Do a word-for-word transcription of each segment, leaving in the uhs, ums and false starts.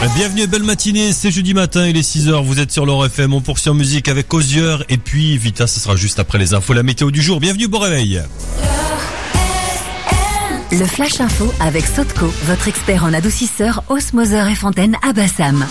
Bienvenue et belle matinée, c'est jeudi matin, il est six heures, vous êtes sur l'Or F M, on poursuit en musique avec Osier et puis Vita, ce sera juste après les infos, la météo du jour, bienvenue, bon réveil. Le Flash Info avec Sotco, votre expert en adoucisseur, osmoseur et fontaine à Bassam.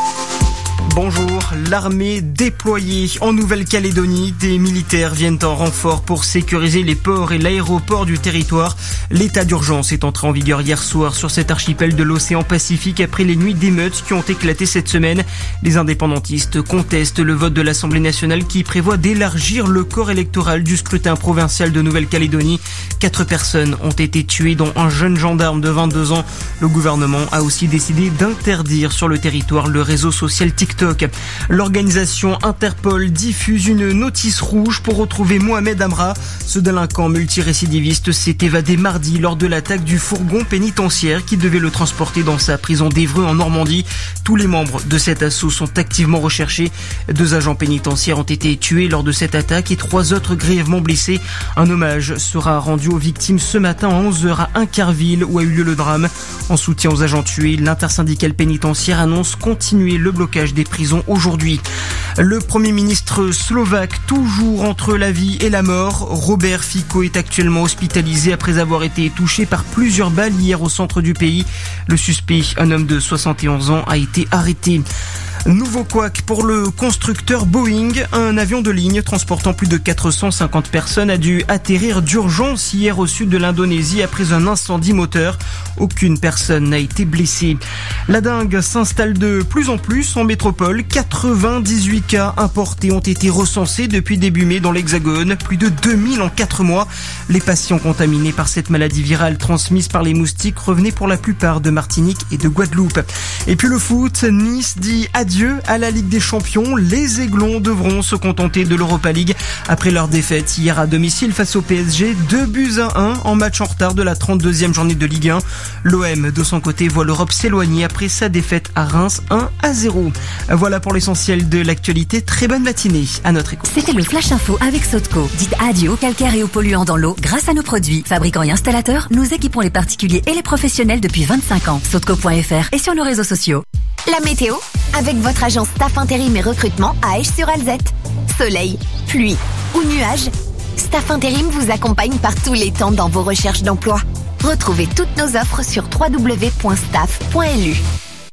Bonjour, l'armée déployée en Nouvelle-Calédonie. Des militaires viennent en renfort pour sécuriser les ports et l'aéroport du territoire. L'état d'urgence est entré en vigueur hier soir sur cet archipel de l'océan Pacifique après les nuits d'émeutes qui ont éclaté cette semaine. Les indépendantistes contestent le vote de l'Assemblée nationale qui prévoit d'élargir le corps électoral du scrutin provincial de Nouvelle-Calédonie. Quatre personnes ont été tuées, dont un jeune gendarme de vingt-deux ans. Le gouvernement a aussi décidé d'interdire sur le territoire le réseau social TikTok. L'organisation Interpol diffuse une notice rouge pour retrouver Mohamed Amra. Ce délinquant multirécidiviste s'est évadé mardi lors de l'attaque du fourgon pénitentiaire qui devait le transporter dans sa prison d'Évreux en Normandie. Tous les membres de cet assaut sont activement recherchés. Deux agents pénitentiaires ont été tués lors de cette attaque et trois autres grièvement blessés. Un hommage sera rendu aux victimes ce matin à onze heures à Incarville où a eu lieu le drame. En soutien aux agents tués, l'intersyndicale pénitentiaire annonce continuer le blocage des prisons aujourd'hui. Le Premier ministre slovaque, toujours entre la vie et la mort, Robert Fico est actuellement hospitalisé après avoir été touché par plusieurs balles hier au centre du pays. Le suspect, un homme de soixante et onze ans, a été arrêté. Nouveau couac pour le constructeur Boeing. Un avion de ligne transportant plus de quatre cent cinquante personnes a dû atterrir d'urgence hier au sud de l'Indonésie après un incendie moteur. Aucune personne n'a été blessée. La dengue s'installe de plus en plus en métropole. quatre-vingt-dix-huit cas importés ont été recensés depuis début mai dans l'Hexagone. Plus de deux mille en quatre mois. Les patients contaminés par cette maladie virale transmise par les moustiques revenaient pour la plupart de Martinique et de Guadeloupe. Et puis le foot, Nice dit adieu à la Ligue des Champions. Les Aiglons devront se contenter de l'Europa League après leur défaite hier à domicile face au P S G. deux buts à un en match en retard de la trente-deuxième journée de Ligue un. L'O M, de son côté, voit l'Europe s'éloigner après sa défaite à Reims un à zéro. Voilà pour l'essentiel de l'actualité. Très bonne matinée à notre écoute. C'était le Flash Info avec Sotco. Dites adieu aux calcaires et aux polluants dans l'eau grâce à nos produits. Fabricants et installateurs, nous équipons les particuliers et les professionnels depuis vingt-cinq ans. Sotco point F R et sur nos réseaux sociaux. La météo, avec votre agence Staff Intérim et Recrutement à Esch-sur-Alzette. Soleil, pluie ou nuages, Staff Intérim vous accompagne par tous les temps dans vos recherches d'emploi. Retrouvez toutes nos offres sur w w w point staff point l u.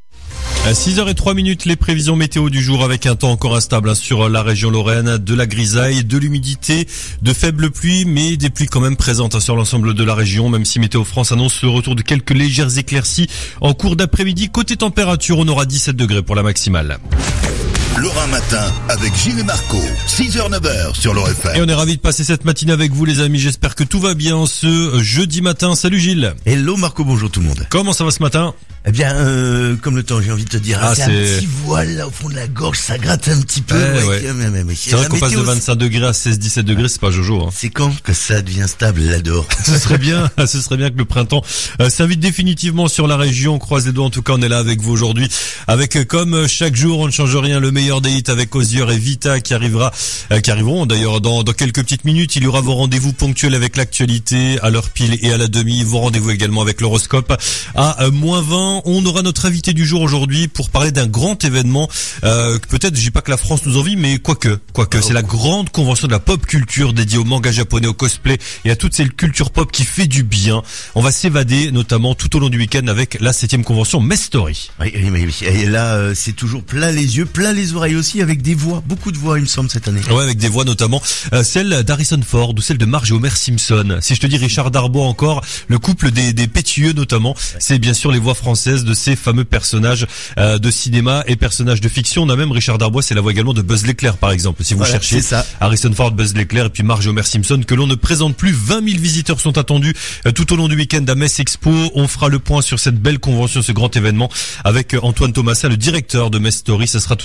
À six heures zéro trois, les prévisions météo du jour avec un temps encore instable sur la région Lorraine, de la grisaille, de l'humidité, de faibles pluies, mais des pluies quand même présentes sur l'ensemble de la région, même si Météo France annonce le retour de quelques légères éclaircies en cours d'après-midi. Côté température, on aura dix-sept degrés pour la maximale. Lorrain Matin avec Gilles et Marco, six heures neuf heures sur l'O F M. Et on est ravis de passer cette matinée avec vous les amis, j'espère que tout va bien ce jeudi matin. Salut Gilles. Hello Marco, bonjour tout le monde. Comment ça va ce matin? Eh bien, euh, comme le temps, j'ai envie de te dire, ah, c'est, c'est un petit voile là au fond de la gorge, ça gratte un petit peu. Ouais, ouais. Ouais, mais, mais, mais, c'est vrai qu'on passe de vingt-cinq degrés à seize dix-sept degrés, c'est pas jojo. Hein. C'est quand que ça devient stable là-dehors? Ce serait bien, ce serait bien que le printemps euh, s'invite définitivement sur la région. On croise les doigts, en tout cas on est là avec vous aujourd'hui. Avec euh, comme chaque jour, on ne change rien, le meilleur des hits avec Osier et Vita qui arrivera, euh, qui arriveront d'ailleurs dans, dans quelques petites minutes. Il y aura vos rendez-vous ponctuels avec l'actualité à l'heure pile et à la demi. Vos rendez-vous également avec l'horoscope à euh, moins vingt. On aura notre invité du jour aujourd'hui pour parler d'un grand événement euh, que peut-être, je dis pas que la France nous envie, mais quoique, quoique, c'est la grande convention de la pop culture dédiée au manga japonais, au cosplay et à toute cette culture pop qui fait du bien. On va s'évader notamment tout au long du week-end avec la septième convention Mestory. Oui, oui, oui. Et là, euh, c'est toujours plein les yeux, plein les oreilles aussi, avec des voix, beaucoup de voix, il me semble, cette année. Ouais, avec des voix notamment euh, celle d'Harrison Ford ou celle de Marge et Homer Simpson. Si je te dis Richard Darbois encore, le couple des, des pétueux notamment, c'est bien sûr les voix françaises de ces fameux personnages euh, de cinéma et personnages de fiction. On a même Richard Darbois, c'est la voix également de Buzz l'éclair par exemple. Si vous voilà, cherchez ça. Harrison Ford, Buzz l'éclair et puis Marge et Homer Simpson que l'on ne présente plus. vingt mille visiteurs sont attendus euh, tout au long du week-end à Metz Expo. On fera le point sur cette belle convention, ce grand événement avec euh, Antoine Thomasin, le directeur de Mestory. Ce sera tout à l'heure à sept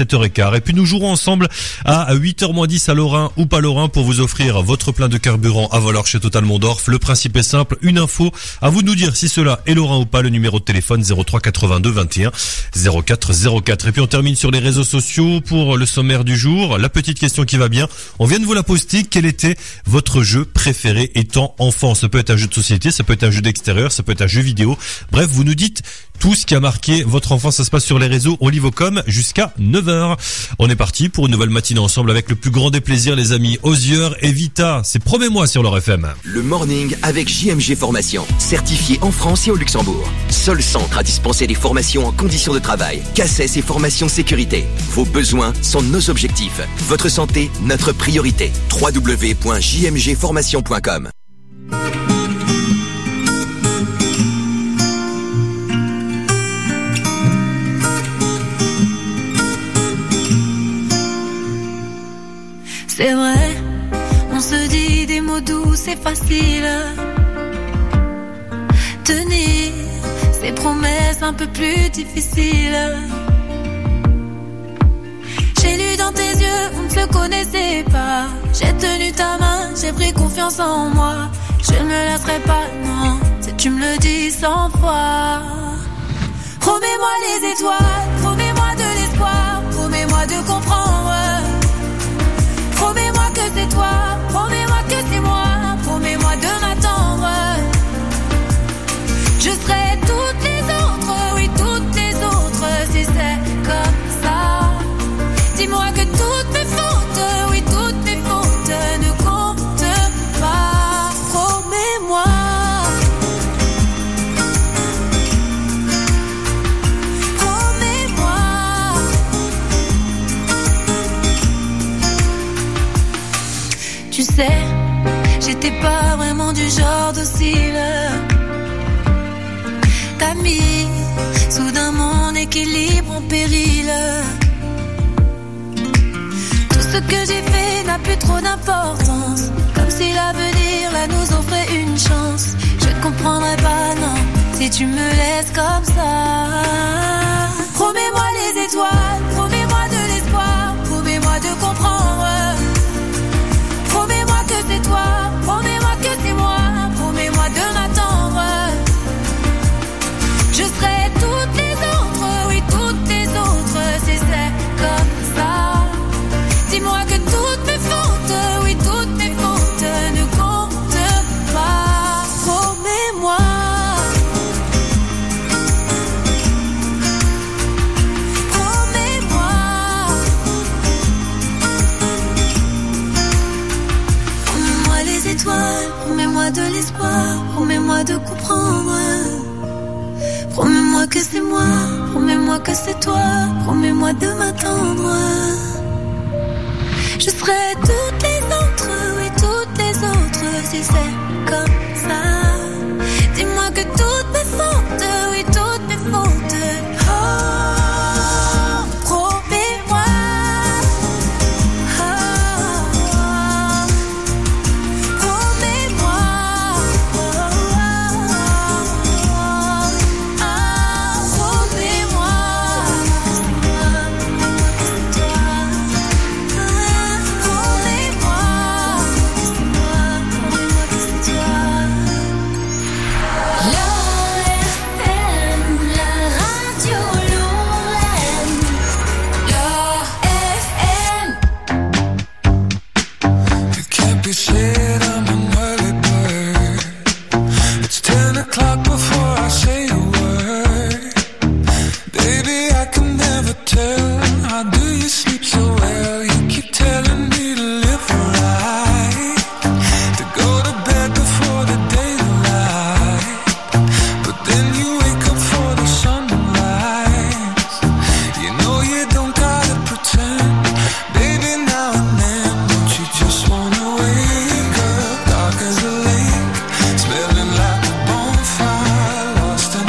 sept heures quinze. Et puis nous jouerons ensemble à huit heures moins dix à Lorrain ou pas Lorrain pour vous offrir votre plein de carburant à valeur chez Total Mondorf. Le principe est simple, une info, à vous de nous dire si cela est Lorrain ou pas. Le numéro de téléphone zéro trois quatre-vingt-deux vingt et un zéro quatre zéro quatre. Et puis on termine sur les réseaux sociaux pour le sommaire du jour. La petite question qui va bien, on vient de vous la poster. Quel était votre jeu préféré étant enfant? Ça peut être un jeu de société, ça peut être un jeu d'extérieur, ça peut être un jeu vidéo. Bref, vous nous dites tout ce qui a marqué votre enfance. Ça se passe sur les réseaux. On lit vos coms jusqu'à neuf heures. On est parti pour une nouvelle matinée ensemble avec le plus grand des plaisirs, les amis. Osier et Vita, c'est promets-moi sur leur F M. Le morning avec J M G Formation, certifié en France et au Luxembourg. Seul centre à dispenser des formations en conditions de travail. C A C E S et formation sécurité. Vos besoins sont nos objectifs. Votre santé, notre priorité. w w w point j m g formation point com. C'est vrai, on se dit des mots doux, c'est facile. Tenir ces promesses un peu plus difficiles. J'ai lu dans tes yeux, on ne se connaissait pas. J'ai tenu ta main, j'ai pris confiance en moi. Je ne me lasserai pas, non, si tu me le dis cent fois. Promets-moi les étoiles, promets-moi de l'espoir, promets-moi de comprendre. Promets-moi que c'est toi, promets-moi que c'est moi, promets-moi de m'attendre. Je serai toutes les autres, oui toutes les autres, si c'est comme ça. Dis-moi que toutes mes fautes, oui toutes mes fautes ne comptent pas. Promets-moi. Promets-moi. Tu sais, j'étais pas vraiment du genre docile. T'as mis soudain mon équilibre en péril. Tout ce que j'ai fait n'a plus trop d'importance. Comme si l'avenir là nous offrait une chance. Je ne comprendrais pas, non, si tu me laisses comme ça. Promets-moi les étoiles, promets-moi de l'espoir, promets-moi de comprendre. Promets-moi que c'est toi, promets-moi que c'est moi, promets-moi de m'attendre. Je serai toutes les autres, oui toutes les autres, si c'est comme ça. Dis-moi que toutes mes fautes, oui toutes mes fautes ne comptent pas. Promets-moi. Promets-moi. Promets-moi les étoiles, promets-moi de l'espoir, promets-moi de comprendre. Promets-moi que c'est moi, promets-moi que c'est toi, promets-moi de m'attendre. Je serai toutes les autres, oui toutes les autres, si c'est comme ça. Dis-moi que toutes mes fautes, oui toutes mes fautes. Oh, promets-moi. Oh, promets-moi. Lost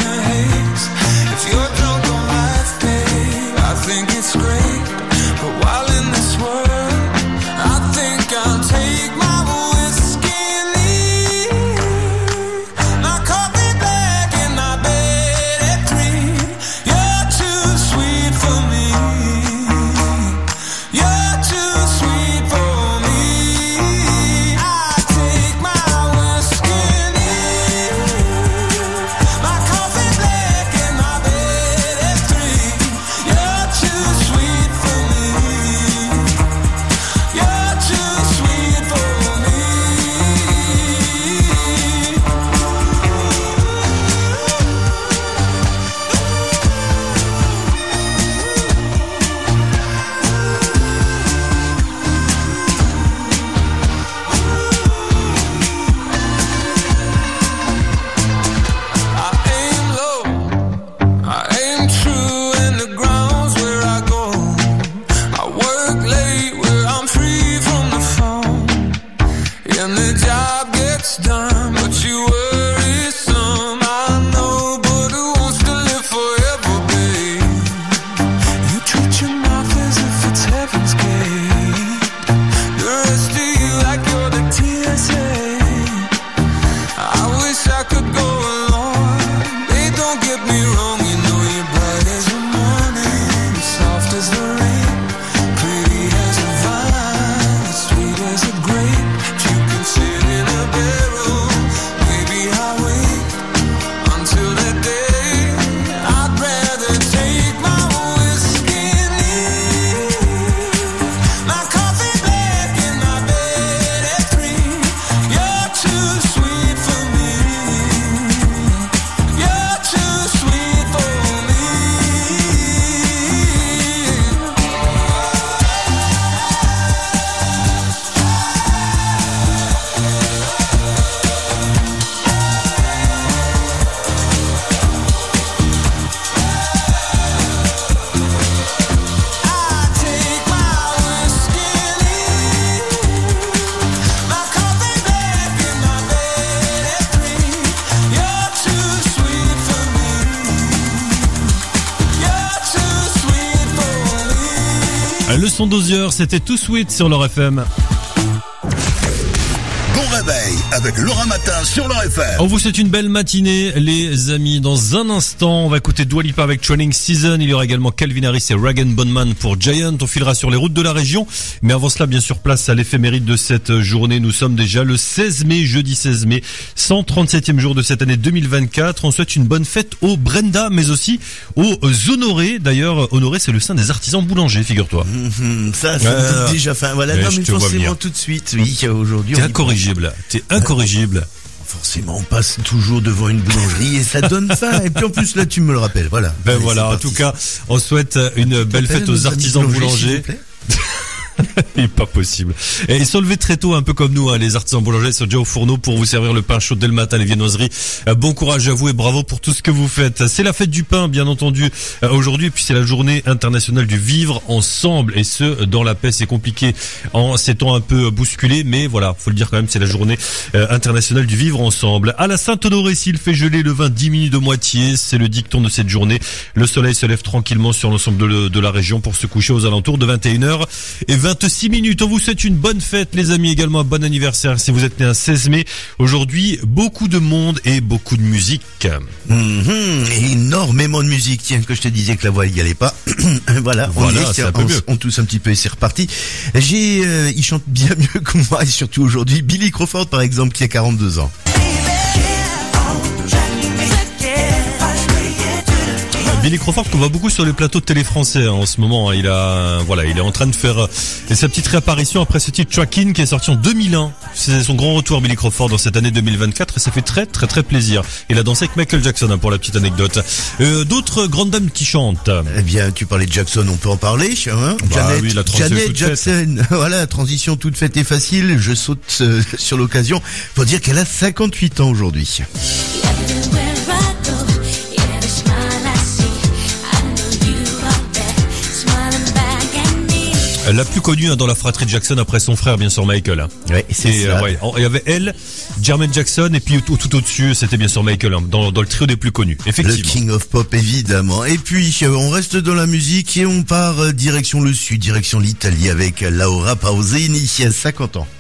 Le son d'Osier, c'était Too Sweet sur leur F M. Bon réveil avec Laura Matin sur leur F M. On vous souhaite une belle matinée, les amis. Dans un instant, on va écouter Dua Lipa avec Training Season. Il y aura également Calvin Harris et Rag and Bone Man pour Giant. On filera sur les routes de la région. Mais avant cela, bien sûr, place à l'éphéméride de cette journée. Nous sommes déjà le seize mai, jeudi seize mai, cent trente-septième jour de cette année deux mille vingt-quatre. On souhaite une bonne fête aux Brenda, mais aussi aux Honorés. D'ailleurs, Honoré, c'est le saint des artisans boulangers, figure-toi. Mmh, ça, ça euh, déjà fin. Voilà, non, mais forcément tout de suite. Oui, aujourd'hui. T'es incorrigible. T'es incorrigible. Forcément, on passe toujours devant une boulangerie et ça donne faim. Et puis en plus, là, tu me le rappelles. Voilà. Ben Allez, voilà. En tout cas, on souhaite une belle fête aux artisans boulangers. Il est pas possible. Et ils sont levés très tôt, un peu comme nous, hein, les artisans boulangers sont déjà au fourneau pour vous servir le pain chaud dès le matin, les viennoiseries. Euh, bon courage à vous et bravo pour tout ce que vous faites. C'est la fête du pain, bien entendu, euh, aujourd'hui, et puis c'est la journée internationale du vivre ensemble, et ce, dans la paix. C'est compliqué en ces temps un peu bousculés, mais voilà, faut le dire quand même, c'est la journée euh, internationale du vivre ensemble. À la Saint-Honoré, s'il fait geler, le vin diminue de moitié, c'est le dicton de cette journée. Le soleil se lève tranquillement sur l'ensemble de, de la région pour se coucher aux alentours de vingt et une heures et vingt-six minutes. On vous souhaite une bonne fête, les amis, également un bon anniversaire si vous êtes né un seize mai. Aujourd'hui, beaucoup de monde et beaucoup de musique. Mmh, énormément de musique. Tiens, que je te disais que la voix, il y allait pas. voilà, voilà, on, est, c'est un on, peu mieux. on tousse un petit peu et c'est reparti. J'ai, euh, il chante bien mieux que moi, et surtout aujourd'hui, Billy Crawford, par exemple, qui a quarante-deux ans. Billy Crawford qu'on voit beaucoup sur les plateaux de télé français hein, en ce moment. Il a, voilà, il est en train de faire euh, sa petite réapparition après ce titre Tracking qui est sorti en deux mille un. C'est son grand retour, Billy Crawford, dans cette année deux mille vingt-quatre, et ça fait très très très plaisir. Il a dansé avec Michael Jackson hein, pour la petite anecdote. Euh, d'autres grandes dames qui chantent. Eh bien, tu parlais de Jackson, on peut en parler. Hein bah, Janet, oui, la Janet Jackson. Voilà, la transition toute faite et facile. Je saute euh, sur l'occasion pour dire qu'elle a cinquante-huit ans aujourd'hui. La plus connue hein, dans la fratrie Jackson après son frère, bien sûr Michael. Hein. Ouais, c'est et, ça. Euh, ouais, il y avait elle, Jermaine Jackson, et puis tout, tout au-dessus, c'était bien sûr Michael, hein, dans, dans le trio des plus connus. Effectivement. Le King of Pop, évidemment. Et puis, on reste dans la musique et on part direction le sud, direction l'Italie avec Laura Pausini, qui a cinquante ans.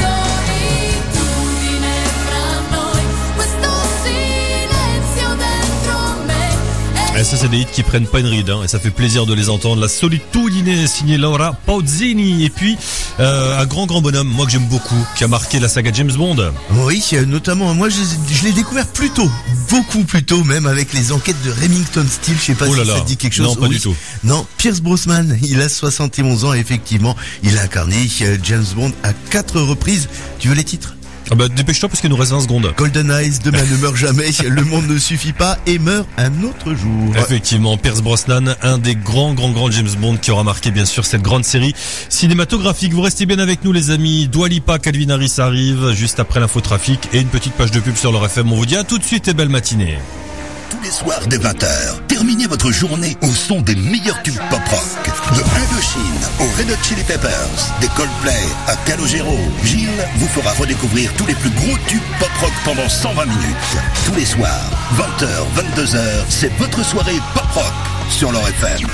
Et ça, c'est des hits qui prennent pas une ride, hein, et ça fait plaisir de les entendre. La Solitudine, signée Laura Pausini. Et puis, euh, un grand, grand bonhomme, moi que j'aime beaucoup, qui a marqué la saga James Bond. Oui, notamment, moi, je, je l'ai découvert plus tôt, beaucoup plus tôt, même avec les enquêtes de Remington Steele. Je sais pas oh là si là. ça te dit quelque chose. Non, pas oui. du tout. Non, Pierce Brosnan, il a soixante et onze ans, effectivement. Il a incarné James Bond à quatre reprises. Tu veux les titres? Ah bah, dépêche-toi parce qu'il nous reste vingt secondes. Golden Eyes, Demain ne meurt jamais, Le monde ne suffit pas et meurt un autre jour. Effectivement, Pierce Brosnan, un des grands, grands, grands James Bond qui aura marqué bien sûr cette grande série cinématographique. Vous restez bien avec nous les amis. Dua Lipa, Calvin Harris arrive juste après l'infotrafic et une petite page de pub sur leur F M. On vous dit à tout de suite et belle matinée. Tous les soirs dès vingt heures, terminez votre journée au son des meilleurs tubes pop-rock. De Indochine aux Red Hot Chili Peppers, des Coldplay à Calogero, Gilles vous fera redécouvrir tous les plus gros tubes pop-rock pendant cent vingt minutes. Tous les soirs, vingt heures, vingt-deux heures, c'est votre soirée pop-rock sur leur F M.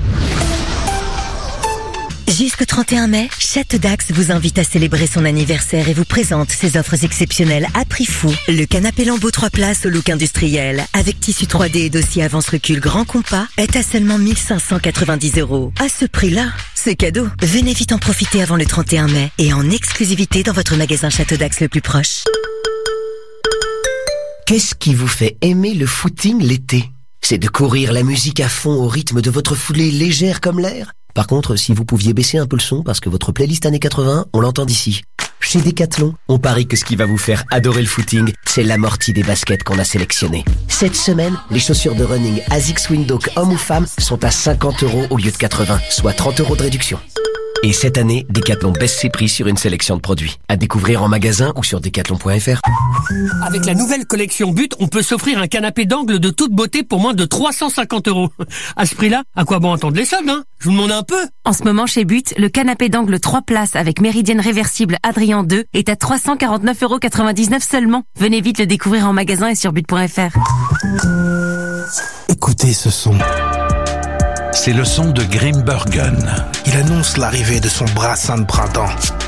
Jusqu'au trente et un mai, Château Dax vous invite à célébrer son anniversaire et vous présente ses offres exceptionnelles à prix fou. Le canapé Lambeau trois places au look industriel, avec tissu trois D et dossier avance-recul grand compas, est à seulement mille cinq cent quatre-vingt-dix euros. À ce prix-là, c'est cadeau. Venez vite en profiter avant le trente et un mai et en exclusivité dans votre magasin Château Dax le plus proche. Qu'est-ce qui vous fait aimer le footing l'été? C'est de courir la musique à fond au rythme de votre foulée légère comme l'air? Par contre, si vous pouviez baisser un peu le son parce que votre playlist années quatre-vingts, on l'entend d'ici. Chez Decathlon, on parie que ce qui va vous faire adorer le footing, c'est l'amorti des baskets qu'on a sélectionnées. Cette semaine, les chaussures de running Asics Windhoek hommes ou femmes sont à cinquante euros au lieu de quatre-vingts, soit trente euros de réduction. Et cette année, Decathlon baisse ses prix sur une sélection de produits. À découvrir en magasin ou sur decathlon point f r. Avec la nouvelle collection But, on peut s'offrir un canapé d'angle de toute beauté pour moins de trois cent cinquante euros. À ce prix-là, à quoi bon attendre les soldes, hein? Je vous demande un peu. En ce moment, chez But, le canapé d'angle trois places avec méridienne réversible Adrien deux est à trois cent quarante-neuf euros quatre-vingt-dix-neuf seulement. Venez vite le découvrir en magasin et sur but point f r. Écoutez ce son. c'est le son de Grimbergen. Il annonce l'arrivée de son brassin de printemps.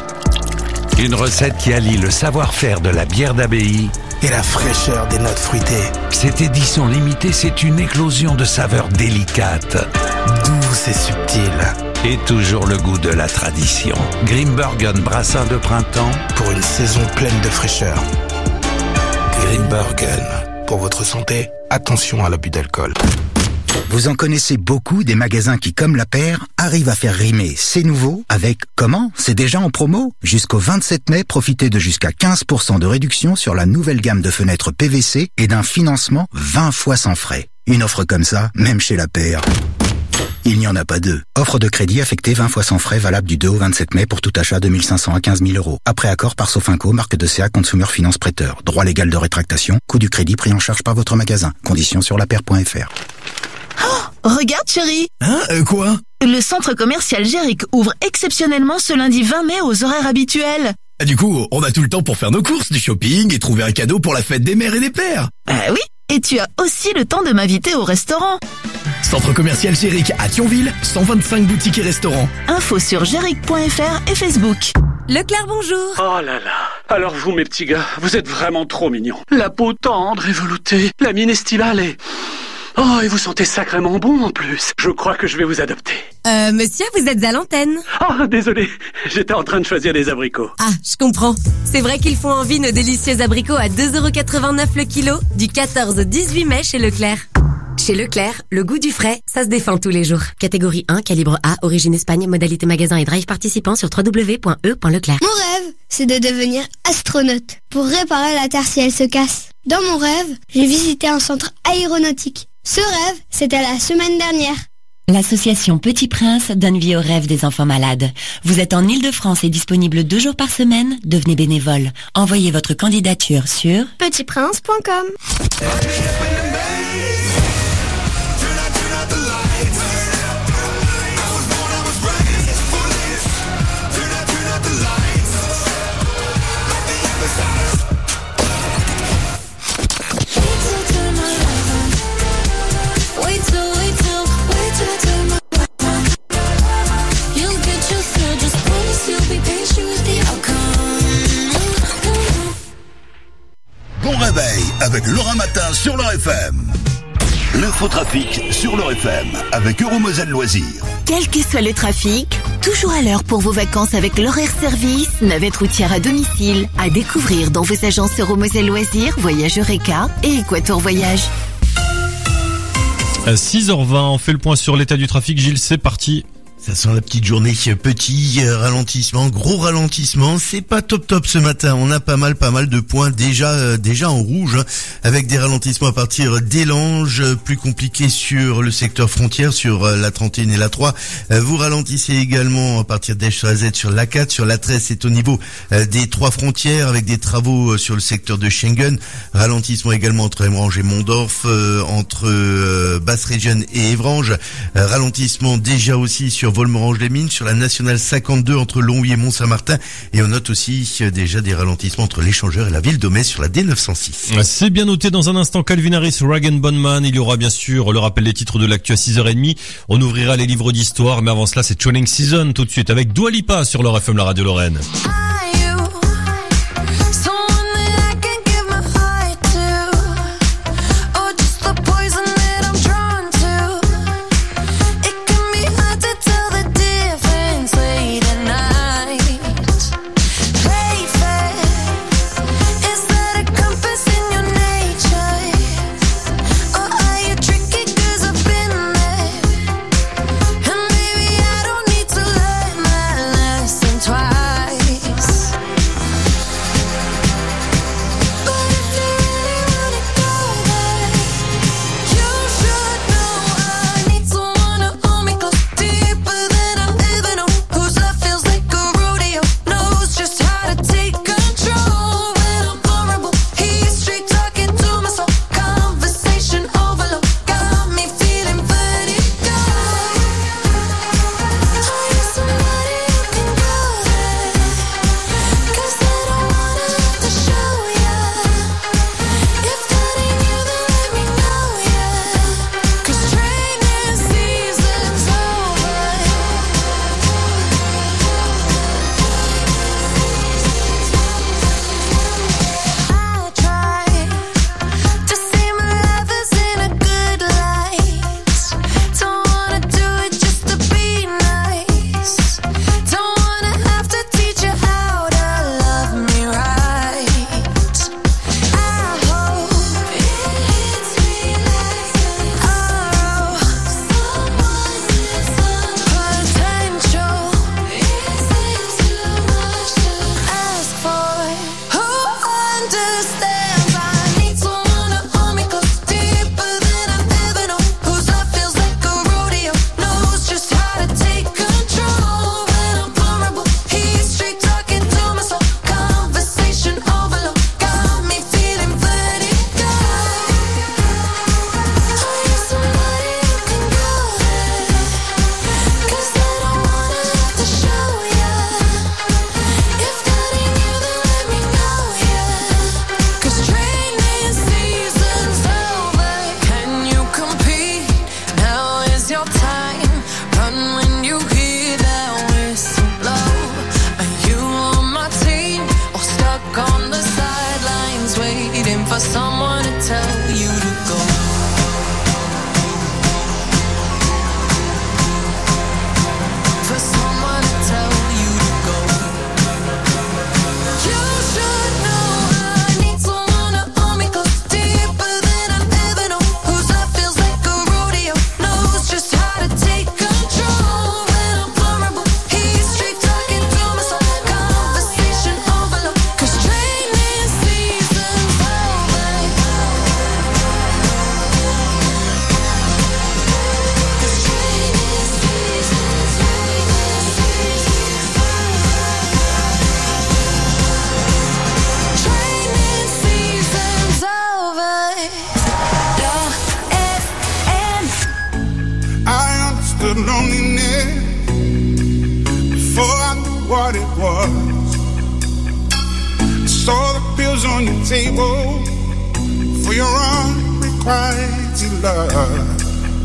Une recette qui allie le savoir-faire de la bière d'abbaye et la fraîcheur des notes fruitées. Cette édition limitée, c'est une éclosion de saveurs délicates, douces et subtiles. Et toujours le goût de la tradition. Grimbergen brassin de printemps pour une saison pleine de fraîcheur. Grimbergen. Pour votre santé, attention à l'abus d'alcool. Vous en connaissez beaucoup des magasins qui, comme La Paire, arrivent à faire rimer C'est nouveau avec comment? C'est déjà en promo? Jusqu'au vingt-sept mai, profitez de jusqu'à quinze pour cent de réduction sur la nouvelle gamme de fenêtres P V C et d'un financement vingt fois sans frais. Une offre comme ça, même chez La Paire, il n'y en a pas deux. Offre de crédit affectée vingt fois sans frais, valable du deux au vingt-sept mai pour tout achat de mille cinq cents à quinze mille euros. Après accord par Sofinco, marque de C A Consumer Finance Prêteur. Droit légal de rétractation, coût du crédit pris en charge par votre magasin. Conditions sur lapaire point f r. Oh, regarde chérie. Hein, euh, quoi? Le centre commercial Géric ouvre exceptionnellement ce lundi vingt mai aux horaires habituels. Ah, du coup, on a tout le temps pour faire nos courses, du shopping et trouver un cadeau pour la fête des mères et des pères. Ah oui, et tu as aussi le temps de m'inviter au restaurant. Centre commercial Géric à Thionville, cent vingt-cinq boutiques et restaurants. Info sur géric point f r et Facebook. Leclerc, bonjour. Oh là là. Alors vous, mes petits gars, vous êtes vraiment trop mignons. La peau tendre et veloutée, la mine estivale et... Oh, et vous sentez sacrément bon en plus. Je crois que je vais vous adopter. Euh, monsieur, vous êtes à l'antenne. Oh, désolé. J'étais en train de choisir des abricots. Ah, je comprends. C'est vrai qu'ils font envie nos délicieux abricots à deux euros quatre-vingt-neuf le kilo, du quatorze au dix-huit mai chez Leclerc. Chez Leclerc, le goût du frais, ça se défend tous les jours. Catégorie un, calibre A, origine Espagne, modalité magasin et drive participant sur w w w point e point leclerc. Mon rêve, c'est de devenir astronaute pour réparer la Terre si elle se casse. Dans mon rêve, j'ai visité un centre aéronautique. Ce rêve, c'était la semaine dernière. L'association Petit Prince donne vie aux rêves des enfants malades. Vous êtes en Ile-de-France et disponible deux jours par semaine, devenez bénévole. Envoyez votre candidature sur petit prince point com. Bon réveil avec Laura Matin sur leur F M. L'infotrafic sur leur F M avec Euromoselle Loisirs. Quel que soit le trafic, toujours à l'heure pour vos vacances avec l'horaire service, navette routière à domicile, à découvrir dans vos agences Euromoselle Loisirs, Voyage Eureka et Équateur Voyage. À six heures vingt, on fait le point sur l'état du trafic. Gilles, c'est parti. Ça sent la petite journée, petit ralentissement, gros ralentissement. C'est pas top top ce matin. On a pas mal, pas mal de points déjà, euh, déjà en rouge, hein, avec des ralentissements à partir d'Élange, plus compliqué sur le secteur frontière, sur euh, la trente et un et la trois. Euh, vous ralentissez également à partir d'Esch-sur-Alzette sur l'A quatre, sur l'A treize, c'est au niveau euh, des trois frontières, avec des travaux euh, sur le secteur de Schengen. Ralentissement également entre Évrange et Mondorf, euh, entre euh, Basse-Région et Évrange. Euh, ralentissement déjà aussi sur Volmerange-les-Mines, sur la nationale cinquante-deux entre Longwy et Mont-Saint-Martin, et on note aussi déjà des ralentissements entre l'Échangeur et la ville d'Aumais sur la D neuf cent six. C'est bien noté. Dans un instant, Calvin Harris, Rag and Bone Man. Il y aura bien sûr le rappel des titres de l'actu à six heures trente. On ouvrira les livres d'histoire, mais avant cela, c'est Training Season tout de suite avec Dua Lipa sur leur F M, la radio Lorraine. Twice the loneliness before I knew what it was. I saw the pills on your table for your unrequited love.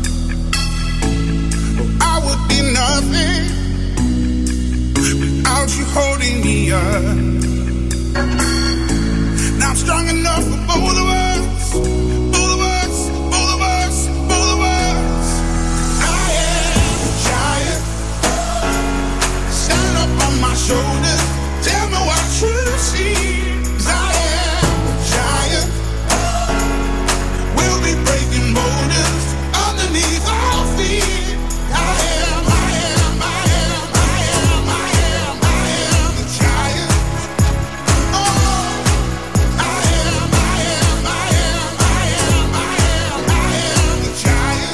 Well, I would be nothing without you holding me up. Now I'm strong enough for both of us, both of us, both of us, both of us. I am a giant. Stand up on my shoulders. Tell me what you see. 'Cause I am a giant. We'll be breaking boulders underneath our feet. I am, I am, I am, I am, I am, I am the giant. Oh, I am, I am, I am, I am, I am, I am the giant.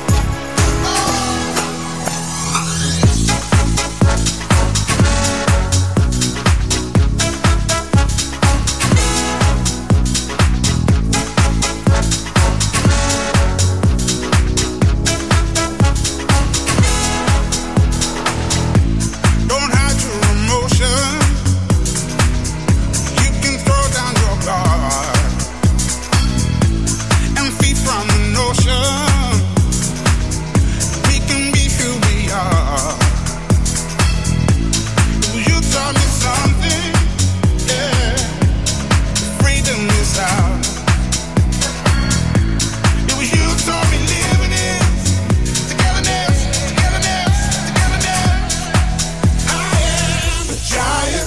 Don't hide your emotion. You can throw down your guard and feed from the notion. We can be who we are. You taught me something, yeah. Freedom is ours. It was you taught me living is togetherness, togetherness, togetherness. I am a giant.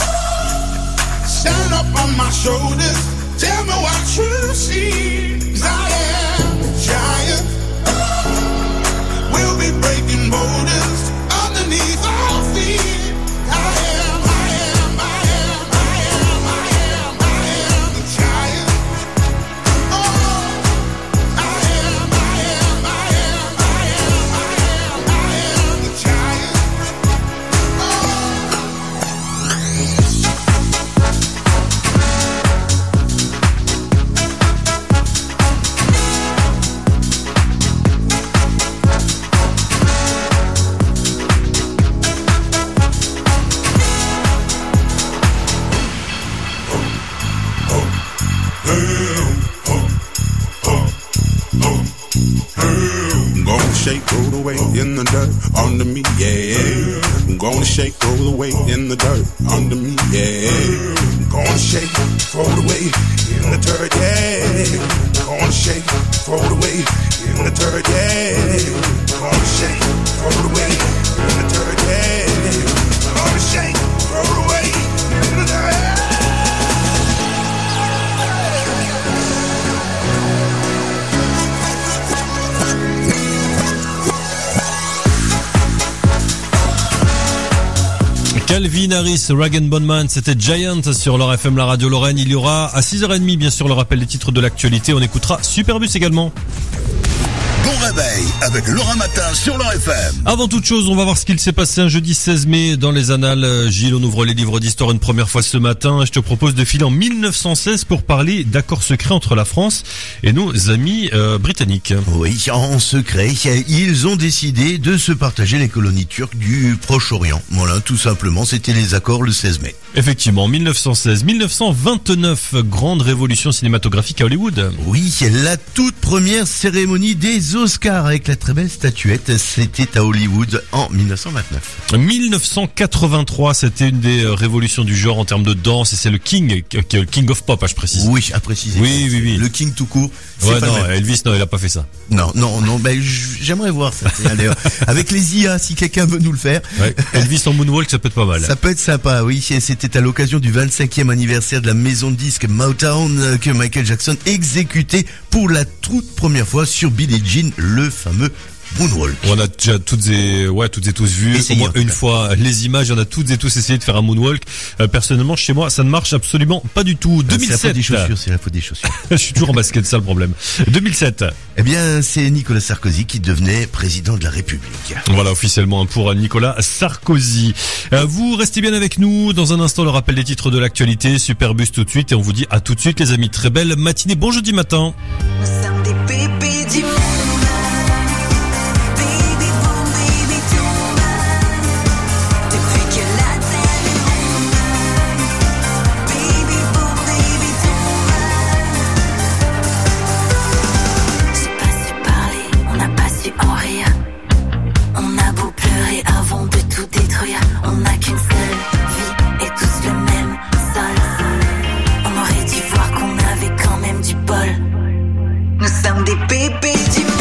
Stand up on my shoulders. Tell me what you see. 'Cause I am a giant. We'll be breaking boulders underneath our feet. I am, I am, I am, I am, I am, I am the giant. Oh, I am, I am, I am, I am, I am, I am the giant. I'm gonna shake, roll the way in the dirt under me, yeah. I'm gonna shake, roll the way in the dirt under me, yeah. I'm gonna shake, throw it away in the dirt, yeah. I'm gonna shake, throw it away in the dirt, yeah. I'm gonna shake, throw it away in the dirt, yeah. I'm gonna shake, throw it away in the dirt. Calvin Harris, Rag and Bone Man, c'était Giant sur leur F M, la radio Lorraine. Il y aura à six heures trente, bien sûr, le rappel des titres de l'actualité. On écoutera Superbus également. Bon réveil avec Laurent Matin sur leur F M. Avant toute chose, on va voir ce qu'il s'est passé un jeudi seize mai dans les annales. Gilles, on ouvre les livres d'histoire une première fois ce matin. Je te propose de filer en mille neuf cent seize pour parler d'accords secrets entre la France et nos amis euh, britanniques. Oui, en secret, ils ont décidé de se partager les colonies turques du Proche-Orient. Voilà, tout simplement, c'était les accords le seize mai. Effectivement, mille neuf cent seize. mille neuf cent vingt-neuf, grande révolution cinématographique à Hollywood. Oui, la toute première cérémonie des Oscars avec la très belle statuette, c'était à Hollywood en mille neuf cent vingt-neuf. mille neuf cent quatre-vingt-trois, c'était une des révolutions du genre en termes de danse et c'est le King, le King of Pop, je précise. Oui, à préciser. Oui, oui, oui. Le King tout court. Ouais, non, Elvis, non, il a pas fait ça. Non, non, non, ben, j'aimerais voir ça. D'ailleurs, avec les I A, si quelqu'un veut nous le faire. Ouais. Elvis en moonwalk, ça peut être pas mal. Ça peut être sympa, oui. C'était à l'occasion du vingt-cinquième anniversaire de la maison de disques Motown que Michael Jackson exécutait pour la toute première fois sur Billie Jean, le fameux moonwalk. On a déjà toutes et ouais toutes et tous vu Essayez, au moins une fois les images. On a toutes et tous essayé de faire un moonwalk. Euh, personnellement, chez moi, ça ne marche absolument pas du tout. deux mille sept. C'est la faute des chaussures. C'est la faute des chaussures. Je suis toujours en basket, ça le problème. deux mille sept. Eh bien, c'est Nicolas Sarkozy qui devenait président de la République. Voilà, officiellement pour Nicolas Sarkozy. Euh, vous restez bien avec nous. Dans un instant, le rappel des titres de l'actualité. Superbus tout de suite et on vous dit à tout de suite, les amis. Très belle matinée. Bon jeudi matin. Nous sommes des bébés du monde. Baby boom, Nous sommes des bébés du monde.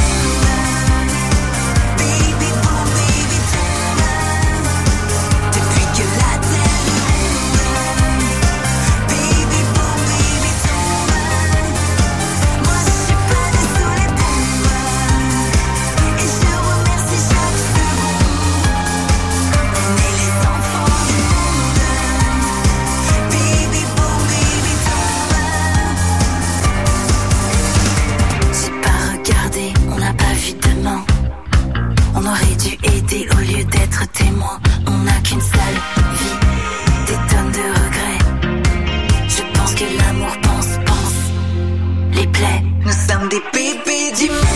Au lieu d'être témoin, on n'a qu'une seule vie, des tonnes de regrets. Je pense que l'amour pense, pense, les plaies. Nous sommes des bébés du monde.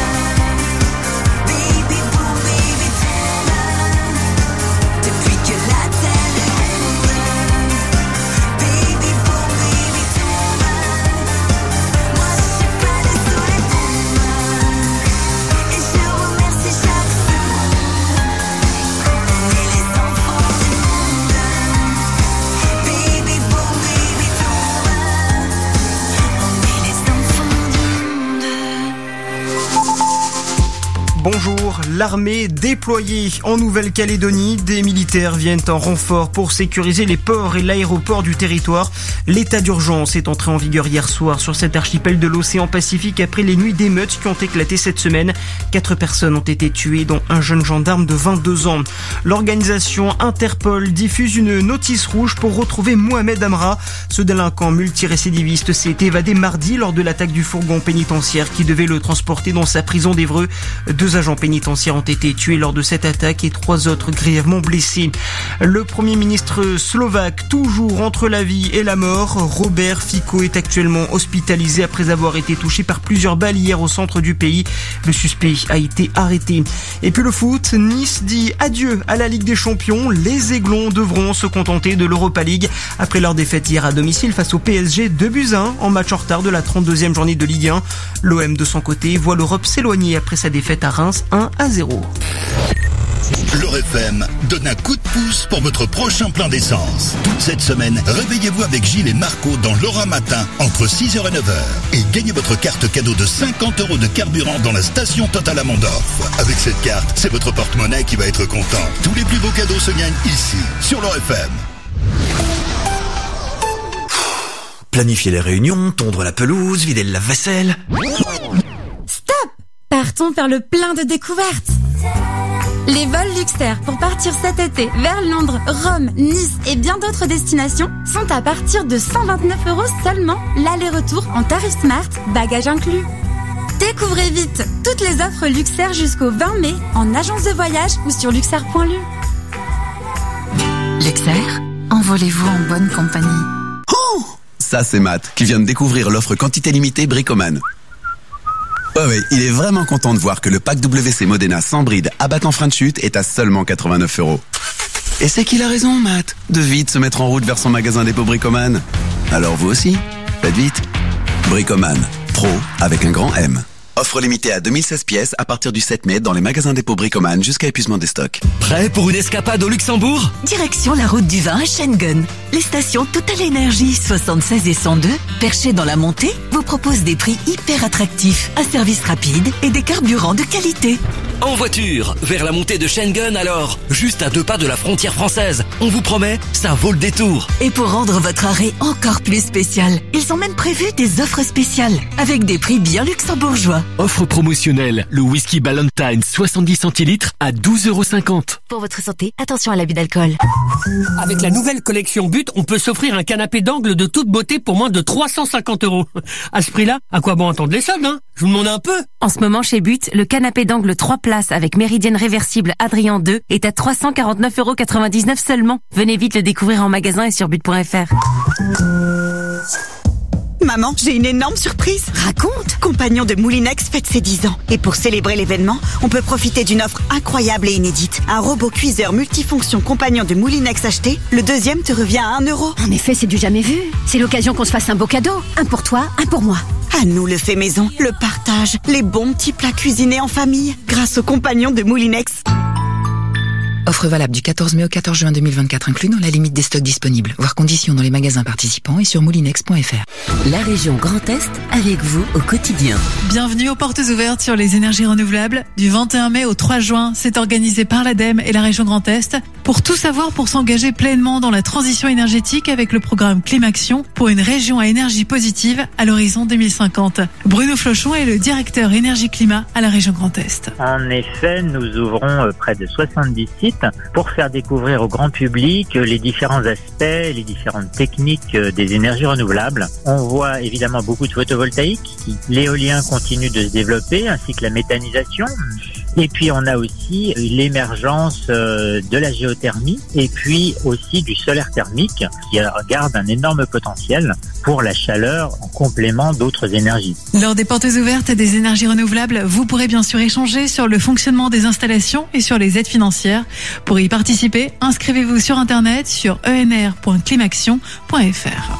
Bonjour, l'armée déployée en Nouvelle-Calédonie. Des militaires viennent en renfort pour sécuriser les ports et l'aéroport du territoire. L'état d'urgence est entré en vigueur hier soir sur cet archipel de l'océan Pacifique après les nuits d'émeutes qui ont éclaté cette semaine. Quatre personnes ont été tuées, dont un jeune gendarme de vingt-deux ans. L'organisation Interpol diffuse une notice rouge pour retrouver Mohamed Amra. Ce délinquant multirécidiviste s'est évadé mardi lors de l'attaque du fourgon pénitentiaire qui devait le transporter dans sa prison d'Évreux. Deux agents pénitentiaires ont été tués lors de cette attaque et trois autres grièvement blessés. Le Premier ministre slovaque, toujours entre la vie et la mort, Robert Fico est actuellement hospitalisé après avoir été touché par plusieurs balles hier au centre du pays. Le suspect a été arrêté. Et puis le foot, Nice dit adieu à la Ligue des Champions. Les Aiglons devront se contenter de l'Europa League après leur défaite hier à domicile face au P S G deux buts à un en match en retard de la trente-deuxième journée de Ligue un. L'O M de son côté voit l'Europe s'éloigner après sa défaite à Reims un à zéro. L'Or F M donne un coup de pouce pour votre prochain plein d'essence. Toute cette semaine, réveillez-vous avec Gilles et Marco dans Laura Matin entre six heures et neuf heures et gagnez votre carte cadeau de cinquante euros de carburant dans la station Total à Mondorf. Avec cette carte, c'est votre porte-monnaie qui va être content. Tous les plus beaux cadeaux se gagnent ici, sur l'Or F M. Planifier les réunions, tondre la pelouse, vider le lave-vaisselle. Stop! Partons faire le plein de découvertes. Les vols Luxair pour partir cet été vers Londres, Rome, Nice et bien d'autres destinations sont à partir de cent vingt-neuf euros seulement, l'aller-retour en tarif Smart, bagages inclus. Découvrez vite toutes les offres Luxair jusqu'au vingt mai en agence de voyage ou sur luxair point l u. Luxair, envolez-vous en bonne compagnie. Oh, ça c'est Matt qui vient de découvrir l'offre quantité limitée Bricoman. Ouais, ouais, il est vraiment content de voir que le pack W C Modena sans bride abattant frein de chute est à seulement quatre-vingt-neuf euros. Et c'est qu'il a raison, Matt, de vite se mettre en route vers son magasin dépôt Bricoman. Alors vous aussi, faites vite. Bricoman, pro avec un grand M. Offre limitée à deux mille seize pièces à partir du sept mai dans les magasins dépôt Bricoman jusqu'à épuisement des stocks. Prêt pour une escapade au Luxembourg? Direction la route du vin à Schengen. Les stations Total Énergie soixante-seize et cent deux, perchées dans la montée, vous proposent des prix hyper attractifs, un service rapide et des carburants de qualité. En voiture, vers la montée de Schengen alors, juste à deux pas de la frontière française. On vous promet, ça vaut le détour. Et pour rendre votre arrêt encore plus spécial, ils ont même prévu des offres spéciales, avec des prix bien luxembourgeois. Offre promotionnelle, le whisky Ballantine soixante-dix centilitres à douze euros cinquante. Pour votre santé, attention à l'abus d'alcool. Avec la nouvelle collection But, on peut s'offrir un canapé d'angle de toute beauté pour moins de trois cent cinquante euros. À ce prix-là, à quoi bon attendre les soldes, hein? Je vous demande un peu. En ce moment, chez But, le canapé d'angle trois places avec méridienne réversible Adrien deux est à trois cent quarante-neuf euros quatre-vingt-dix-neuf seulement. Venez vite le découvrir en magasin et sur but point f r. Maman, j'ai une énorme surprise. Raconte. Compagnon de Moulinex fête ses dix ans. Et pour célébrer l'événement, on peut profiter d'une offre incroyable et inédite. Un robot cuiseur multifonction Compagnon de Moulinex acheté, le deuxième te revient à un euro. En effet, c'est du jamais vu. C'est l'occasion qu'on se fasse un beau cadeau. Un pour toi, un pour moi. À nous le fait maison, le partage, les bons petits plats cuisinés en famille, grâce aux Compagnons de Moulinex. Offre valable du quatorze mai au quatorze juin deux mille vingt-quatre inclus dans la limite des stocks disponibles. Voir conditions dans les magasins participants et sur moulinex point f r. La région Grand Est avec vous au quotidien. Bienvenue aux portes ouvertes sur les énergies renouvelables. Du vingt et un mai au trois juin, c'est organisé par l'ADEME et la région Grand Est. Pour tout savoir, pour s'engager pleinement dans la transition énergétique avec le programme Climaction pour une région à énergie positive à l'horizon deux mille cinquante. Bruno Flochon est le directeur énergie-climat à la région Grand Est. En effet, nous ouvrons près de soixante-dix sites pour faire découvrir au grand public les différents aspects, les différentes techniques des énergies renouvelables. On voit évidemment beaucoup de photovoltaïque, l'éolien continue de se développer, ainsi que la méthanisation. Et puis on a aussi l'émergence de la géothermie et puis aussi du solaire thermique qui garde un énorme potentiel pour la chaleur en complément d'autres énergies. Lors des portes ouvertes des énergies renouvelables, vous pourrez bien sûr échanger sur le fonctionnement des installations et sur les aides financières. Pour y participer, inscrivez-vous sur internet sur e n r point climaction point f r.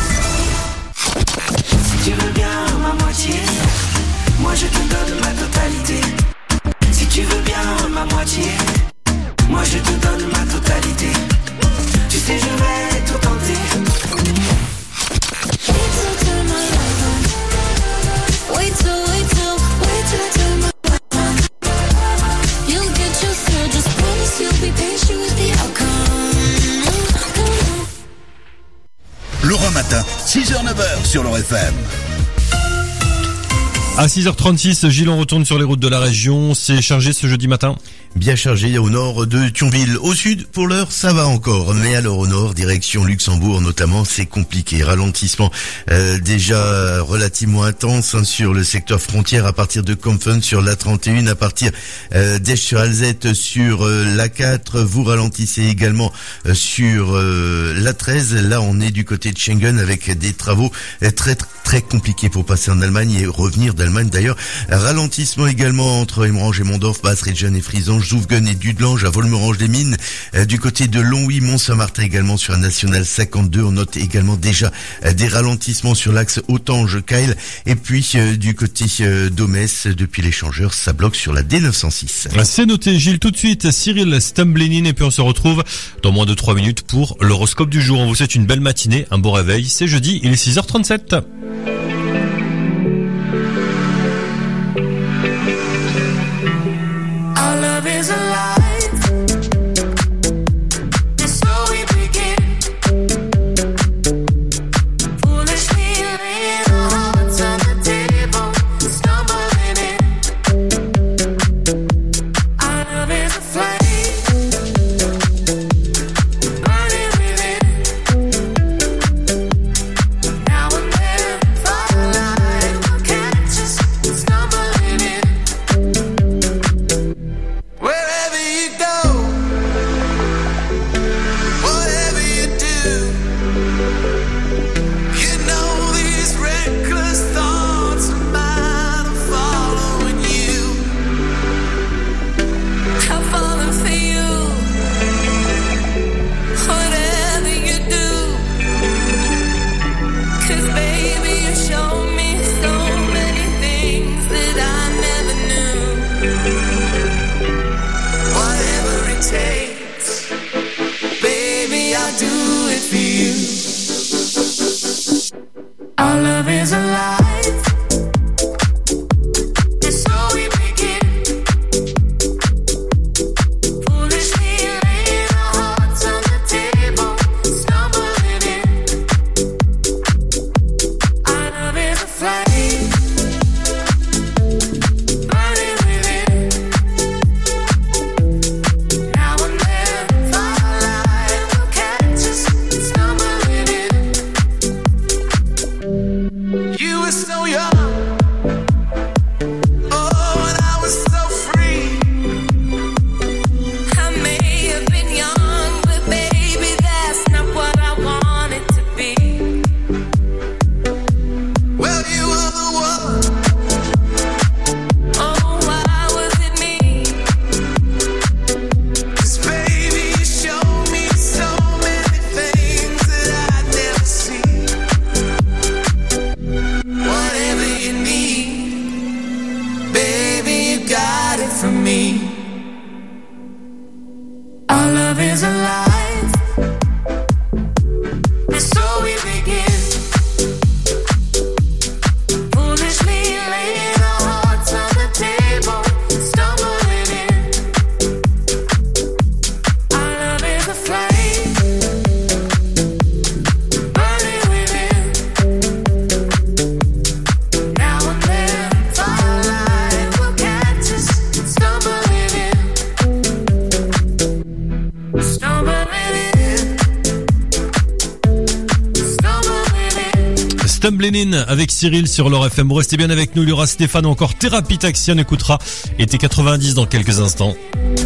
Si tu veux bien ma moitié, moi je te donne ma totalité. Si tu veux bien ma moitié, moi je te donne ma totalité. Tu sais je vais tout tenter. Wait till, wait till, wait till I turn my light on. You'll get your fill, just promise you'll be patient with the outcome. Laurent Matin, six heures neuf heures sur l'O F M. À six heures trente-six, Gilles, on retourne sur les routes de la région. C'est chargé ce jeudi matin? Bien chargé au nord de Thionville. Au sud, pour l'heure, ça va encore. Mais alors au nord, direction Luxembourg notamment, c'est compliqué. Ralentissement euh, déjà relativement intense hein, sur le secteur frontière à partir de Compfen sur l'A trente et un, à partir euh, d'Esch-sur-Alzette sur euh, l'A quatre. Vous ralentissez également euh, sur euh, l'A treize. Là, on est du côté de Schengen avec des travaux euh, très très compliqués pour passer en Allemagne et revenir d'Allemagne d'ailleurs. Ralentissement également entre Emerange et Mondorf, Basse-Région et Frisange, Zoufgen et Dudelange à Volmerange-les-Mines. Euh, du côté de Longwy, Mont-Saint-Martin également sur la nationale cinquante-deux. On note également déjà euh, des ralentissements sur l'axe Autange-Cail. Et puis euh, du côté euh, d'Omès, depuis l'échangeur, ça bloque sur la D neuf cent six. C'est noté, Gilles. Tout de suite, Cyril Stamblinin et puis on se retrouve dans moins de trois minutes pour l'horoscope du jour. On vous souhaite une belle matinée, un bon réveil. C'est jeudi, il est six heures trente-sept. Lénine avec Cyril sur leur F M. Vous restez bien avec nous, il y aura Stéphane, encore Thérapie Taxi, on écoutera été quatre-vingt-dix dans quelques instants.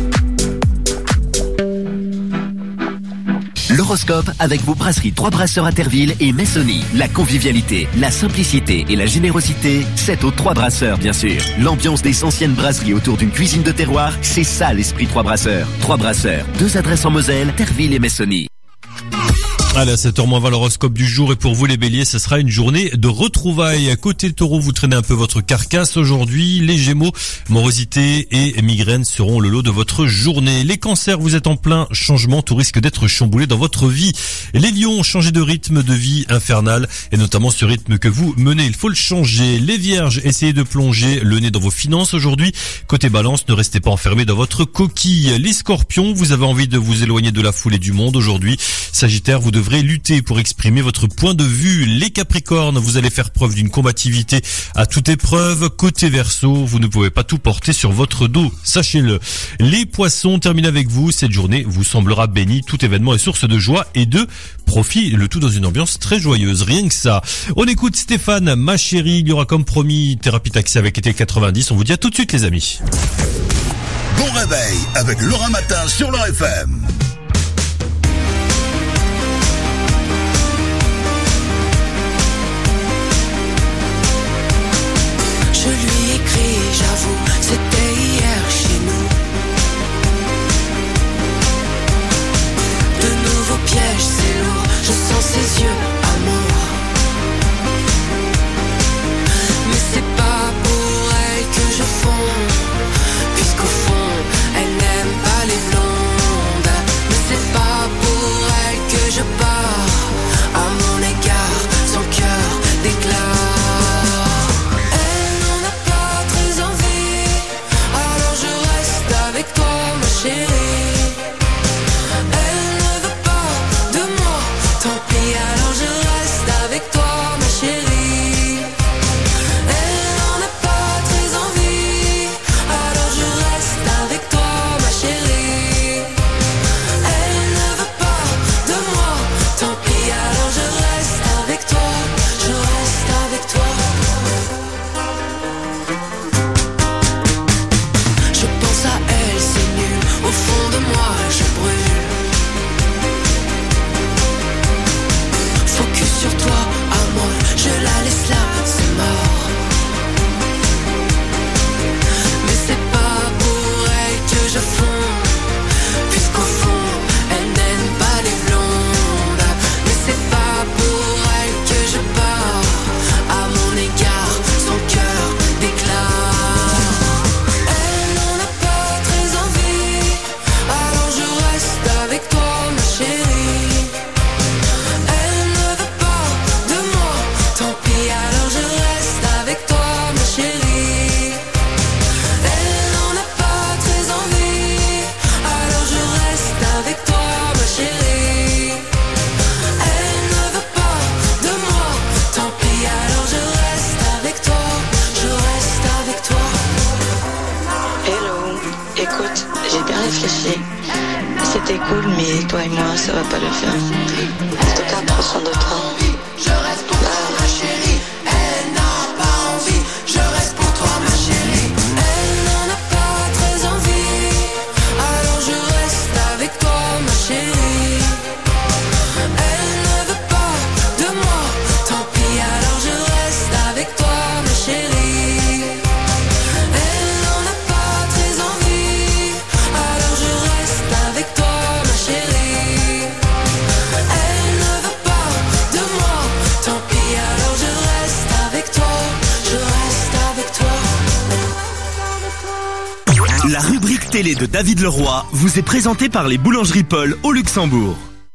L'horoscope avec vos brasseries Trois Brasseurs à Terville et Messonny. La convivialité, la simplicité et la générosité, c'est aux Trois Brasseurs bien sûr. L'ambiance des anciennes brasseries autour d'une cuisine de terroir, c'est ça l'esprit Trois Brasseurs. Trois Brasseurs, deux adresses en Moselle, Terville et Messonny. Allez, à sept heures moins vingt, l'horoscope du jour, et pour vous les béliers, ce sera une journée de retrouvailles. Côté taureau, vous traînez un peu votre carcasse aujourd'hui. Les gémeaux, morosité et migraine seront le lot de votre journée. Les cancers, vous êtes en plein changement, tout risque d'être chamboulé dans votre vie. Les lions, changez de rythme de vie infernal, et notamment ce rythme que vous menez, il faut le changer. Les vierges, essayez de plonger le nez dans vos finances aujourd'hui. Côté balance, ne restez pas enfermés dans votre coquille. Les scorpions, vous avez envie de vous éloigner de la foule et du monde aujourd'hui. Sagittaire, vous devrez lutter pour exprimer votre point de vue. Les capricornes, vous allez faire preuve d'une combativité à toute épreuve. Côté verseau, vous ne pouvez pas tout porter sur votre dos, sachez-le. Les poissons, terminez avec vous. Cette journée vous semblera bénie. Tout événement est source de joie et de profit. Le tout dans une ambiance très joyeuse. Rien que ça. On écoute Stéphane, ma chérie. Il y aura comme promis Thérapie Taxi avec été quatre-vingt-dix. On vous dit à tout de suite les amis. Bon réveil avec Laura Matin sur leur F M. Je lui écris, j'avoue, c'était hier chez nous. De nouveaux pièges, c'est lourd, je sens ses yeux, amour. Mais c'est pas pour elle que je fonds, puisqu'au fond, elle n'aime pas les blondes. Mais c'est pas pour elle que je pars, à mon égard, son cœur déclare. Avec toi ma chérie, elle ne veut pas de moi, tant pis alors je reste avec toi ma chérie. Elle n'en a pas très envie, alors je reste avec toi ma chérie. Elle ne veut pas de moi, tant pis alors je reste avec toi, je reste avec toi. Je pense à elle. Au fond de moi, je brûle. Focus sur toi, amour, je la laisse là, c'est mort. Mais c'est pas pour elle que je fonds, puisqu'au fond, elle n'aime pas les blondes. Mais c'est pas pour elle que je pars, à mon égard, son cœur déclare. Avec toi ma chérie, elle ne veut pas de moi, tant pis alors je reste avec toi ma chérie. Elle n'en a pas très envie, alors je reste avec toi ma chérie. Elle ne veut pas de moi, tant pis alors je reste avec toi, je reste avec toi. Hello, écoute, j'ai bien réfléchi. C'était cool, mais toi et moi, ça va pas le faire. En tout cas, prends soin de toi. Je reste pour toi, ma chérie. Elle n'a pas envie. Je reste pour toi, ma chérie. Elle n'en a pas très envie. Alors je reste avec toi, ma chérie. Elle ne veut pas de moi. Tant pis, alors je reste avec toi, ma chérie. Elle n'en a pas très envie. Alors je reste avec toi. La rubrique télé de David Leroy vous est présentée par les boulangeries Paul au Luxembourg.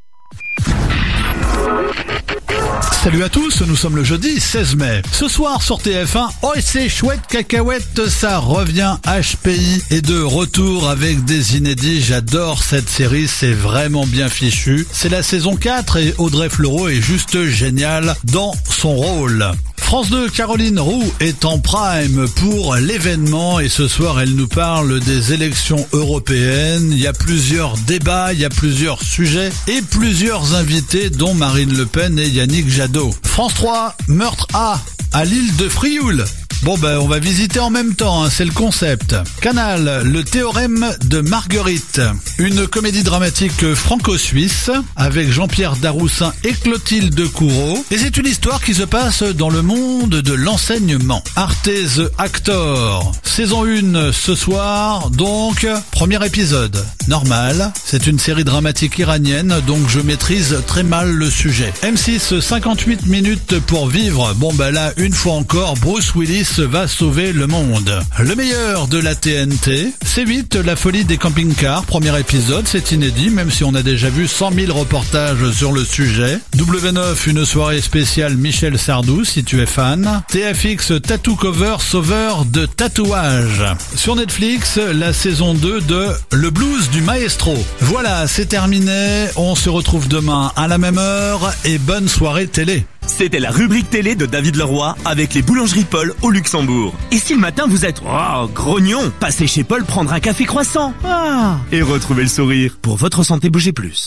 Salut à tous, nous sommes le jeudi seize mai. Ce soir sur T F un, oh c'est chouette cacahuète, ça revient H P I est de retour avec des inédits. J'adore cette série, c'est vraiment bien fichu. C'est la saison quatre et Audrey Fleurot est juste géniale dans son rôle. France deux, Caroline Roux est en prime pour l'événement et ce soir elle nous parle des élections européennes. Il y a plusieurs débats, il y a plusieurs sujets et plusieurs invités dont Marine Le Pen et Yannick Jadot. France trois, meurtre A à l'île de Frioul. Bon ben on va visiter en même temps, hein, c'est le concept. Canal, le théorème de Marguerite. Une comédie dramatique franco-suisse avec Jean-Pierre Daroussin et Clotilde Courreau. Et c'est une histoire qui se passe dans le monde de l'enseignement. Arte The Actor. Saison un ce soir, donc premier épisode. Normal, c'est une série dramatique iranienne, donc je maîtrise très mal le sujet. M six, cinquante-huit minutes pour vivre. Bon ben là, une fois encore, Bruce Willis va sauver le monde. Le meilleur de la T N T, C huit, la folie des camping-cars, premier épisode, c'est inédit, même si on a déjà vu cent mille reportages sur le sujet. W neuf, une soirée spéciale Michel Sardou, si tu es fan. T F X, Tattoo Cover, sauveur de tatouage. Sur Netflix, la saison deux de Le Blues du Maestro. Voilà, c'est terminé, on se retrouve demain à la même heure et bonne soirée télé. C'était la rubrique télé de David Leroy avec les boulangeries Paul au Luxembourg. Et si le matin vous êtes oh, grognon, passez chez Paul prendre un café croissant ah, et retrouvez le sourire. Pour votre santé, bougez plus.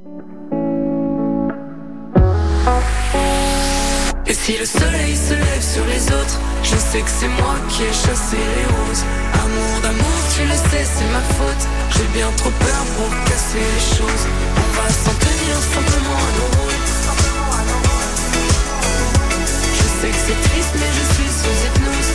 Et si le soleil se lève sur les autres, je sais que c'est moi qui ai chassé les roses. Amour d'amour, tu le sais, c'est ma faute. J'ai bien trop peur pour casser les choses. On va s'en tenir simplement à nos rôles. Je sais que c'est triste mais je suis sous hypnose.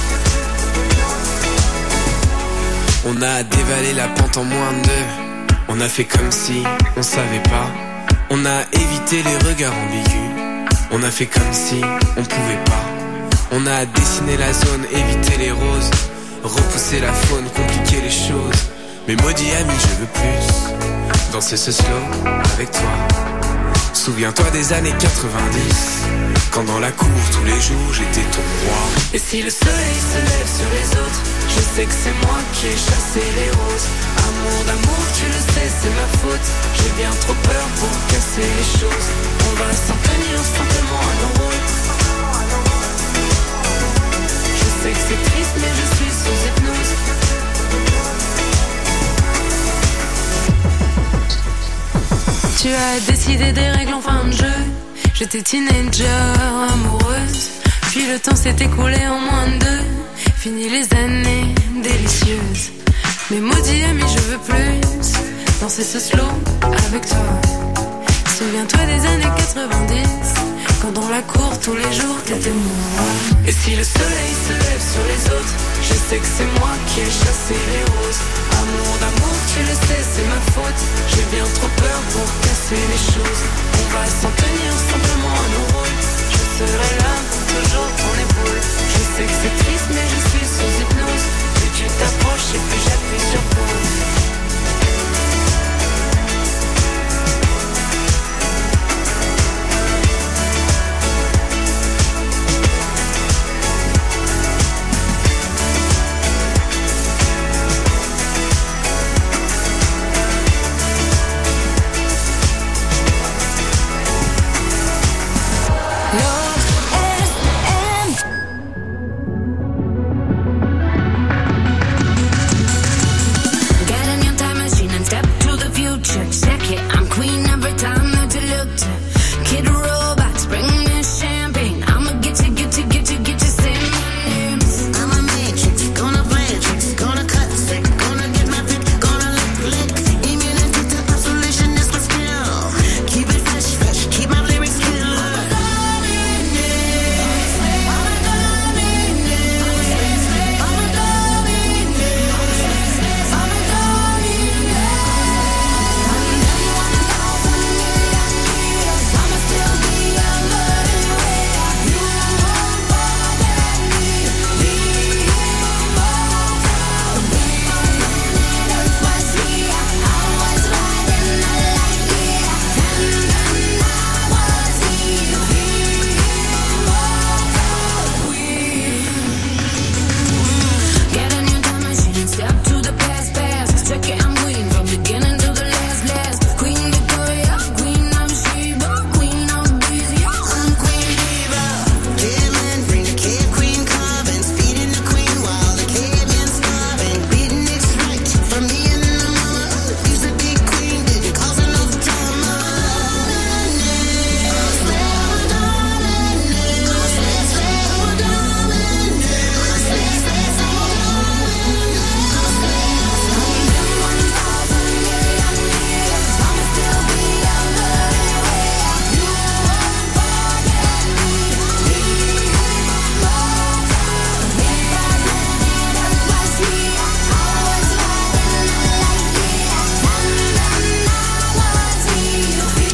On a dévalé la pente en moins de deux. On a fait comme si on savait pas. On a évité les regards ambigus. On a fait comme si on pouvait pas. On a dessiné la zone, évité les roses. Repousser la faune, compliquer les choses. Mais maudit ami, je veux plus danser ce slow avec toi. Souviens-toi des années quatre-vingt-dix, quand dans la cour tous les jours j'étais ton roi. Et si le soleil se lève sur les autres, je sais que c'est moi qui ai chassé les roses. Amour d'amour, tu le sais, c'est ma faute. J'ai bien trop peur pour casser les choses. On va s'en tenir simplement à nos rôles. Je sais que c'est triste mais je suis sous hypnose. Tu as décidé des règles en fin de jeu. J'étais teenager, amoureuse. Puis le temps s'est écoulé en moins de deux. Fini les années délicieuses. Mais maudit ami, je veux plus danser ce slow avec toi. Souviens-toi des années quatre-vingt-dix, quand dans la cour tous les jours t'étais moi. Et si le soleil se lève sur les autres, je sais que c'est moi qui ai chassé les roses. Amour d'amour, tu le sais, c'est ma faute. J'ai bien trop peur pour casser les choses. On va s'en tenir simplement à nos rôles. Je serai là pour toujours ton épaule. Je sais que c'est triste mais je suis sous hypnose. Plus tu t'approches et plus j'appuie sur pause.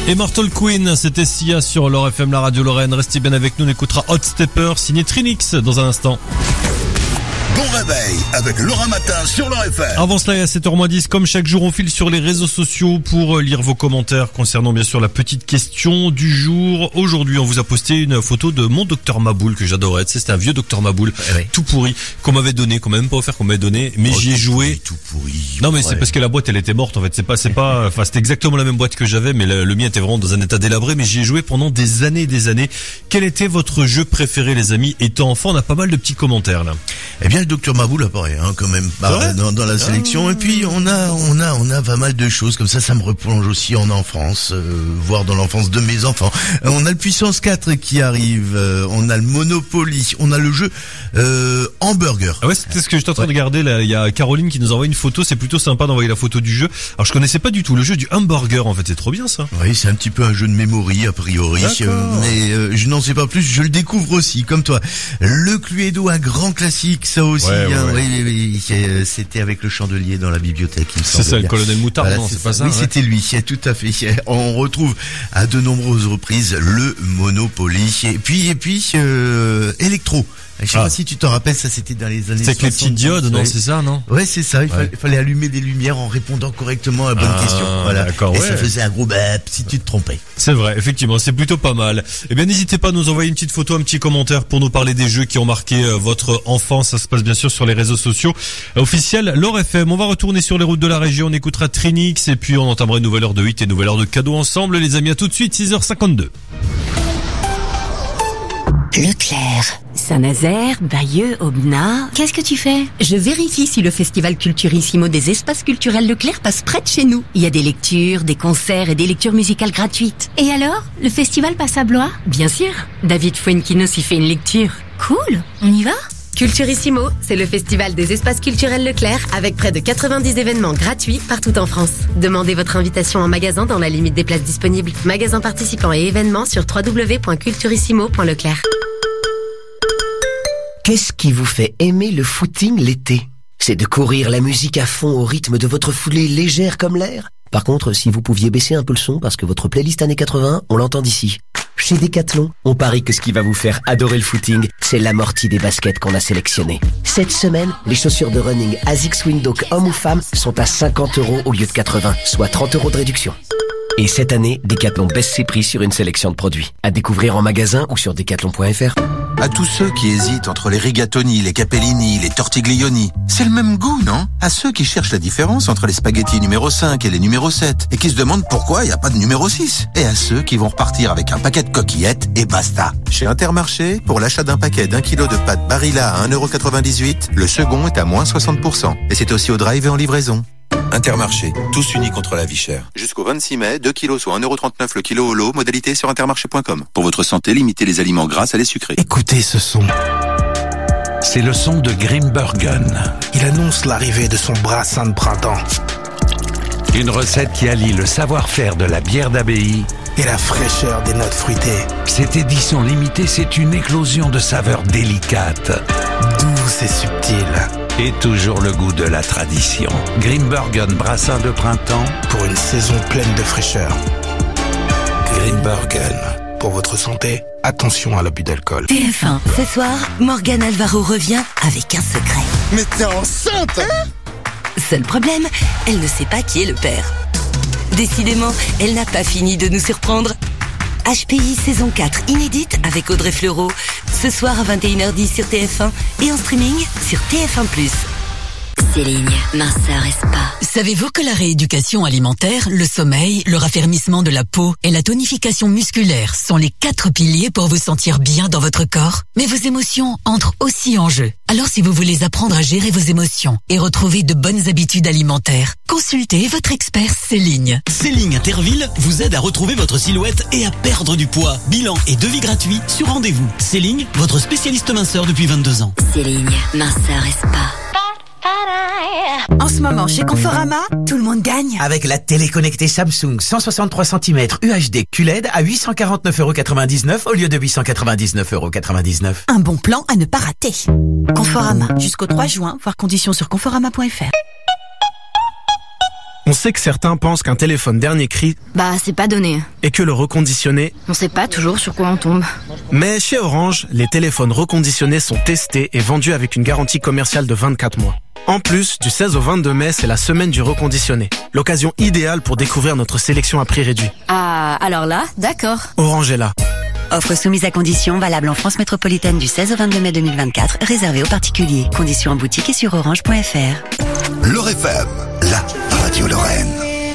Immortal Queen, c'était Sia sur Lore F M, la radio Lorraine. Restez bien avec nous, on écoutera Hot Stepper, signé Trinix dans un instant. Bon réveil avec Laurent Matin sur Lore F M. Avant cela, et à sept heures moins dix, comme chaque jour, on file sur les réseaux sociaux pour lire vos commentaires concernant bien sûr la petite question du jour. Aujourd'hui, on vous a posté une photo de mon docteur Maboul que j'adorais. Tu sais, c'était un vieux docteur Maboul, ouais, tout pourri, qu'on m'avait donné, qu'on m'a même pas offert, qu'on m'avait donné, mais oh, j'y ai joué. Tout pourri. Non, mais ouais. c'est parce que la boîte, elle était morte en fait. C'est pas, c'est pas, enfin, c'était exactement la même boîte que j'avais, mais le, le mien était vraiment dans un état délabré. Mais j'y ai joué pendant des années et des années. Quel était votre jeu préféré, les amis? Étant enfant, on a pas mal de petits commentaires là. Eh bien, le docteur Maboul apparaît hein, quand même bah, dans, dans la sélection. Ah. Et puis on a, on a, on a pas mal de choses comme ça. Ça me replonge aussi en enfance, euh, voire dans l'enfance de mes enfants. Euh, on a le Puissance quatre qui arrive. Euh, on a le Monopoly. On a le jeu euh, Hamburger. Ah ouais, c'était ce que j'étais en train ouais. de regarder là. Il y a Caroline qui nous envoie une photo. C'est plutôt sympa d'envoyer la photo du jeu. Alors je connaissais pas du tout le jeu du Hamburger. En fait, c'est trop bien ça. Oui, c'est un petit peu un jeu de mémoire a priori. Euh, mais euh, je n'en sais pas plus. Je le découvre aussi comme toi. Le Cluedo, un grand classique, ça aussi. Ouais, ouais, hein, ouais. Oui, oui, oui, c'était avec le chandelier dans la bibliothèque, il me semble. C'est ça, bien. le colonel Moutard, voilà, non, c'est, c'est pas ça. Oui, ouais. c'était lui, tout à fait. On retrouve à de nombreuses reprises le Monopoly. Et puis, et puis, euh, Electro. Je sais ah. pas si tu t'en rappelles, ça c'était dans les années soixante. C'est avec les petites diodes, non, c'est ça, non? Ouais, c'est ça. Il ouais. fallait, fallait allumer des lumières en répondant correctement à la bonne ah, question. Voilà. D'accord, et ouais. ça faisait un gros bap si tu te trompais. C'est vrai, effectivement, c'est plutôt pas mal. Eh bien, n'hésitez pas à nous envoyer une petite photo, un petit commentaire pour nous parler des jeux qui ont marqué euh, votre enfance. Ça se passe bien sûr sur les réseaux sociaux euh, officiels Lore F M. On va retourner sur les routes de la région, on écoutera Trinix et puis on entamera une nouvelle heure de hit et une nouvelle heure de cadeaux ensemble. Les amis, à tout de suite, six heures cinquante-deux. Leclerc. Saint-Nazaire, Bayeux, Aubenas. Qu'est-ce que tu fais? Je vérifie si le festival Culturissimo des espaces culturels Leclerc passe près de chez nous. Il y a des lectures, des concerts et des lectures musicales gratuites. Et alors? Le festival passe à Blois? Bien sûr. David Fuenquinos y fait une lecture. Cool. On y va? Culturissimo, c'est le festival des espaces culturels Leclerc avec près de quatre-vingt-dix événements gratuits partout en France. Demandez votre invitation en magasin dans la limite des places disponibles. Magasins participants et événements sur w w w point culturissimo point leclerc. Qu'est-ce qui vous fait aimer le footing l'été? C'est de courir la musique à fond au rythme de votre foulée légère comme l'air? Par contre, si vous pouviez baisser un peu le son parce que votre playlist années quatre-vingts, on l'entend d'ici. Chez Decathlon, on parie que ce qui va vous faire adorer le footing, c'est l'amorti des baskets qu'on a sélectionnées. Cette semaine, les chaussures de running ASICS Windhoek hommes ou femmes sont à cinquante euros au lieu de quatre-vingts, soit trente euros de réduction. Et cette année, Decathlon baisse ses prix sur une sélection de produits. À découvrir en magasin ou sur decathlon point f r. À tous ceux qui hésitent entre les rigatoni, les capellini, les tortiglioni, c'est le même goût, non? À ceux qui cherchent la différence entre les spaghettis numéro cinq et les numéro sept, et qui se demandent pourquoi il n'y a pas de numéro six. Et à ceux qui vont repartir avec un paquet de coquillettes et basta. Chez Intermarché, pour l'achat d'un paquet d'un kilo de pâtes Barilla à un euro quatre-vingt-dix-huit, le second est à moins soixante pour cent. Et c'est aussi au drive et en livraison. Intermarché, tous unis contre la vie chère. Jusqu'au vingt-six mai, deux kilos soit un euro trente-neuf le kilo au lot, modalité sur intermarché point com. Pour votre santé, limitez les aliments gras à les sucrés. Écoutez ce son. C'est le son de Grimbergen. Il annonce l'arrivée de son brassin de printemps. Une recette qui allie le savoir-faire de la bière d'abbaye et la fraîcheur des notes fruitées. Cette édition limitée, c'est une éclosion de saveurs délicates, douces et subtiles. Et toujours le goût de la tradition. Grimbergen brassin de printemps pour une saison pleine de fraîcheur. Grimbergen. Pour votre santé, attention à l'abus d'alcool. T F un. Ce soir, Morgane Alvaro revient avec un secret. Mais t'es enceinte, hein? Seul problème, elle ne sait pas qui est le père. Décidément, elle n'a pas fini de nous surprendre. H P I saison quatre inédite avec Audrey Fleurot. Ce soir à vingt et une heures dix sur T F un et en streaming sur T F un plus. Céline, minceur et spa. Savez-vous que la rééducation alimentaire, le sommeil, le raffermissement de la peau et la tonification musculaire sont les quatre piliers pour vous sentir bien dans votre corps? Mais vos émotions entrent aussi en jeu. Alors si vous voulez apprendre à gérer vos émotions et retrouver de bonnes habitudes alimentaires, consultez votre expert Céline. Céline Interville vous aide à retrouver votre silhouette et à perdre du poids. Bilan et devis gratuit sur rendez-vous. Céline, votre spécialiste minceur depuis vingt-deux ans. Céline, minceur et spa. En ce moment, chez Conforama, tout le monde gagne. Avec la télé connectée Samsung cent soixante-trois centimètres U H D Q L E D à huit cent quarante-neuf euros quatre-vingt-dix-neuf au lieu de huit cent quatre-vingt-dix-neuf euros quatre-vingt-dix-neuf. Un bon plan à ne pas rater. Conforama, jusqu'au trois juin, voir conditions sur conforama point f r. On sait que certains pensent qu'un téléphone dernier cri, Bah, c'est pas donné. et que le reconditionné. On sait pas toujours sur quoi on tombe. Mais chez Orange, les téléphones reconditionnés sont testés et vendus avec une garantie commerciale de vingt-quatre mois. En plus, du seize au vingt-deux mai, c'est la semaine du reconditionné. L'occasion idéale pour découvrir notre sélection à prix réduit. Ah, alors là, d'accord. Orange est là. Offre soumise à conditions, valable en France métropolitaine du seize au vingt-deux mai deux mille vingt-quatre, réservée aux particuliers. Conditions en boutique et sur orange point f r. L'Or F M, la radio Lorraine.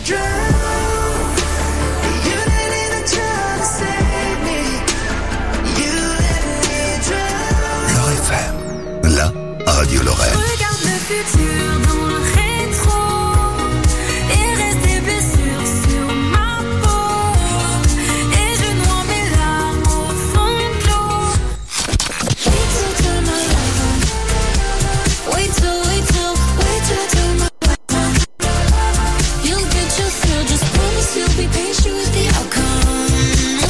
L'Or F M, la radio Lorraine. Regarde le futur dans le rétro et reste des blessures sur ma peau et je noie mes larmes au fond de l'eau. Wait till tomorrow. Wait till, wait till, wait till tomorrow. You'll get your fill, just promise you'll be patient with the outcome.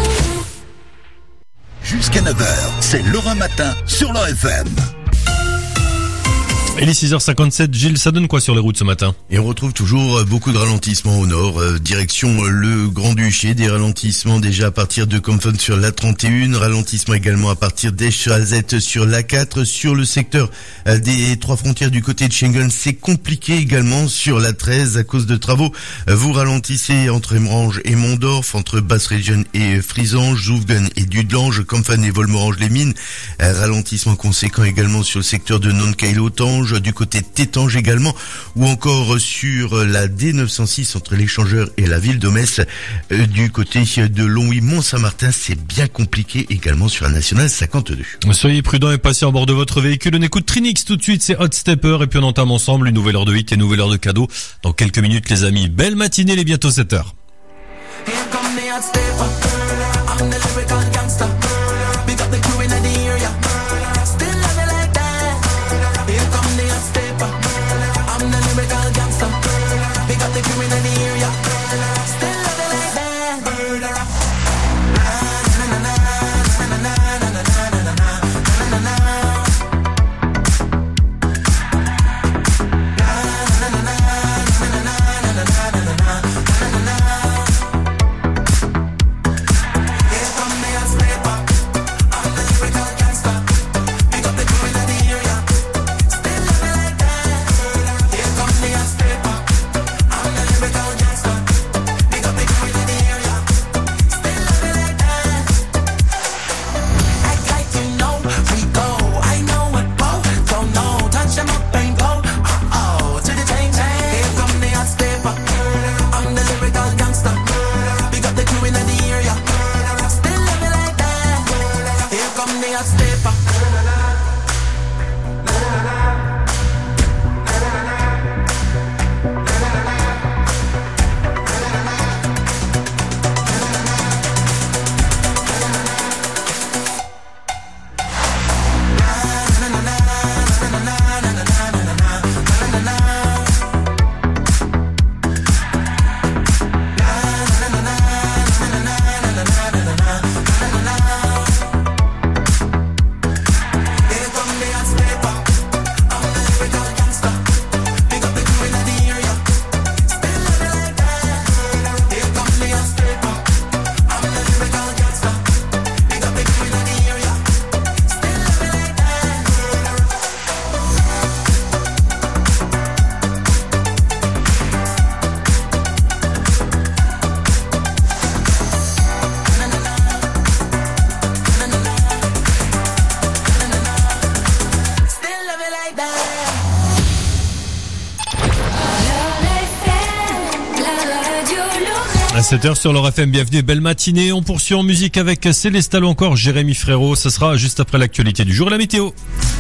Jusqu'à neuf heures, c'est Lorrain Matin sur l'Or F M. Il est six heures cinquante-sept, Gilles, ça donne quoi sur les routes ce matin? Et on retrouve toujours beaucoup de ralentissements au nord, euh, direction le Grand-Duché, des ralentissements déjà à partir de Compton sur l'A trente et un, ralentissement également à partir d'Eschazette sur l'A quatre, sur le secteur euh, des trois frontières du côté de Schengen, c'est compliqué également sur l'A treize à cause de travaux. Euh, vous ralentissez entre Emrange et Mondorf, entre Basse-Région et Frisange, Zoufgen et Dudelange, Compton et Volmerange-les-Mines, euh, ralentissement conséquent également sur le secteur de Noncaille-Lotange, du côté de Tétange également, ou encore sur la D neuf cent six entre l'échangeur et la ville de Metz, euh, du côté de Longwy-Mont-Saint-Martin, c'est bien compliqué également sur la nationale cinquante-deux. Soyez prudents et patient à bord de votre véhicule. On écoute Trinix tout de suite, c'est Hot Stepper, et puis on entame ensemble une nouvelle heure de hit et une nouvelle heure de cadeaux dans quelques minutes les amis. Belle matinée, il est bientôt sept heures. À sept heures sur l'Or F M, bienvenue, belle matinée. On poursuit en musique avec Célestal ou encore Jérémy Frérot. Ce sera juste après l'actualité du jour et la météo.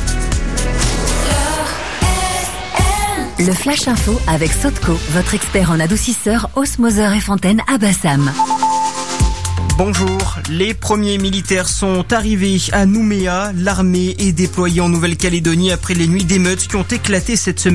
Le Flash Info avec Sotco, votre expert en adoucisseur, osmoseur et fontaine à Bassam. Bonjour, les premiers militaires sont arrivés à Nouméa. L'armée est déployée en Nouvelle-Calédonie après les nuits d'émeutes qui ont éclaté cette semaine.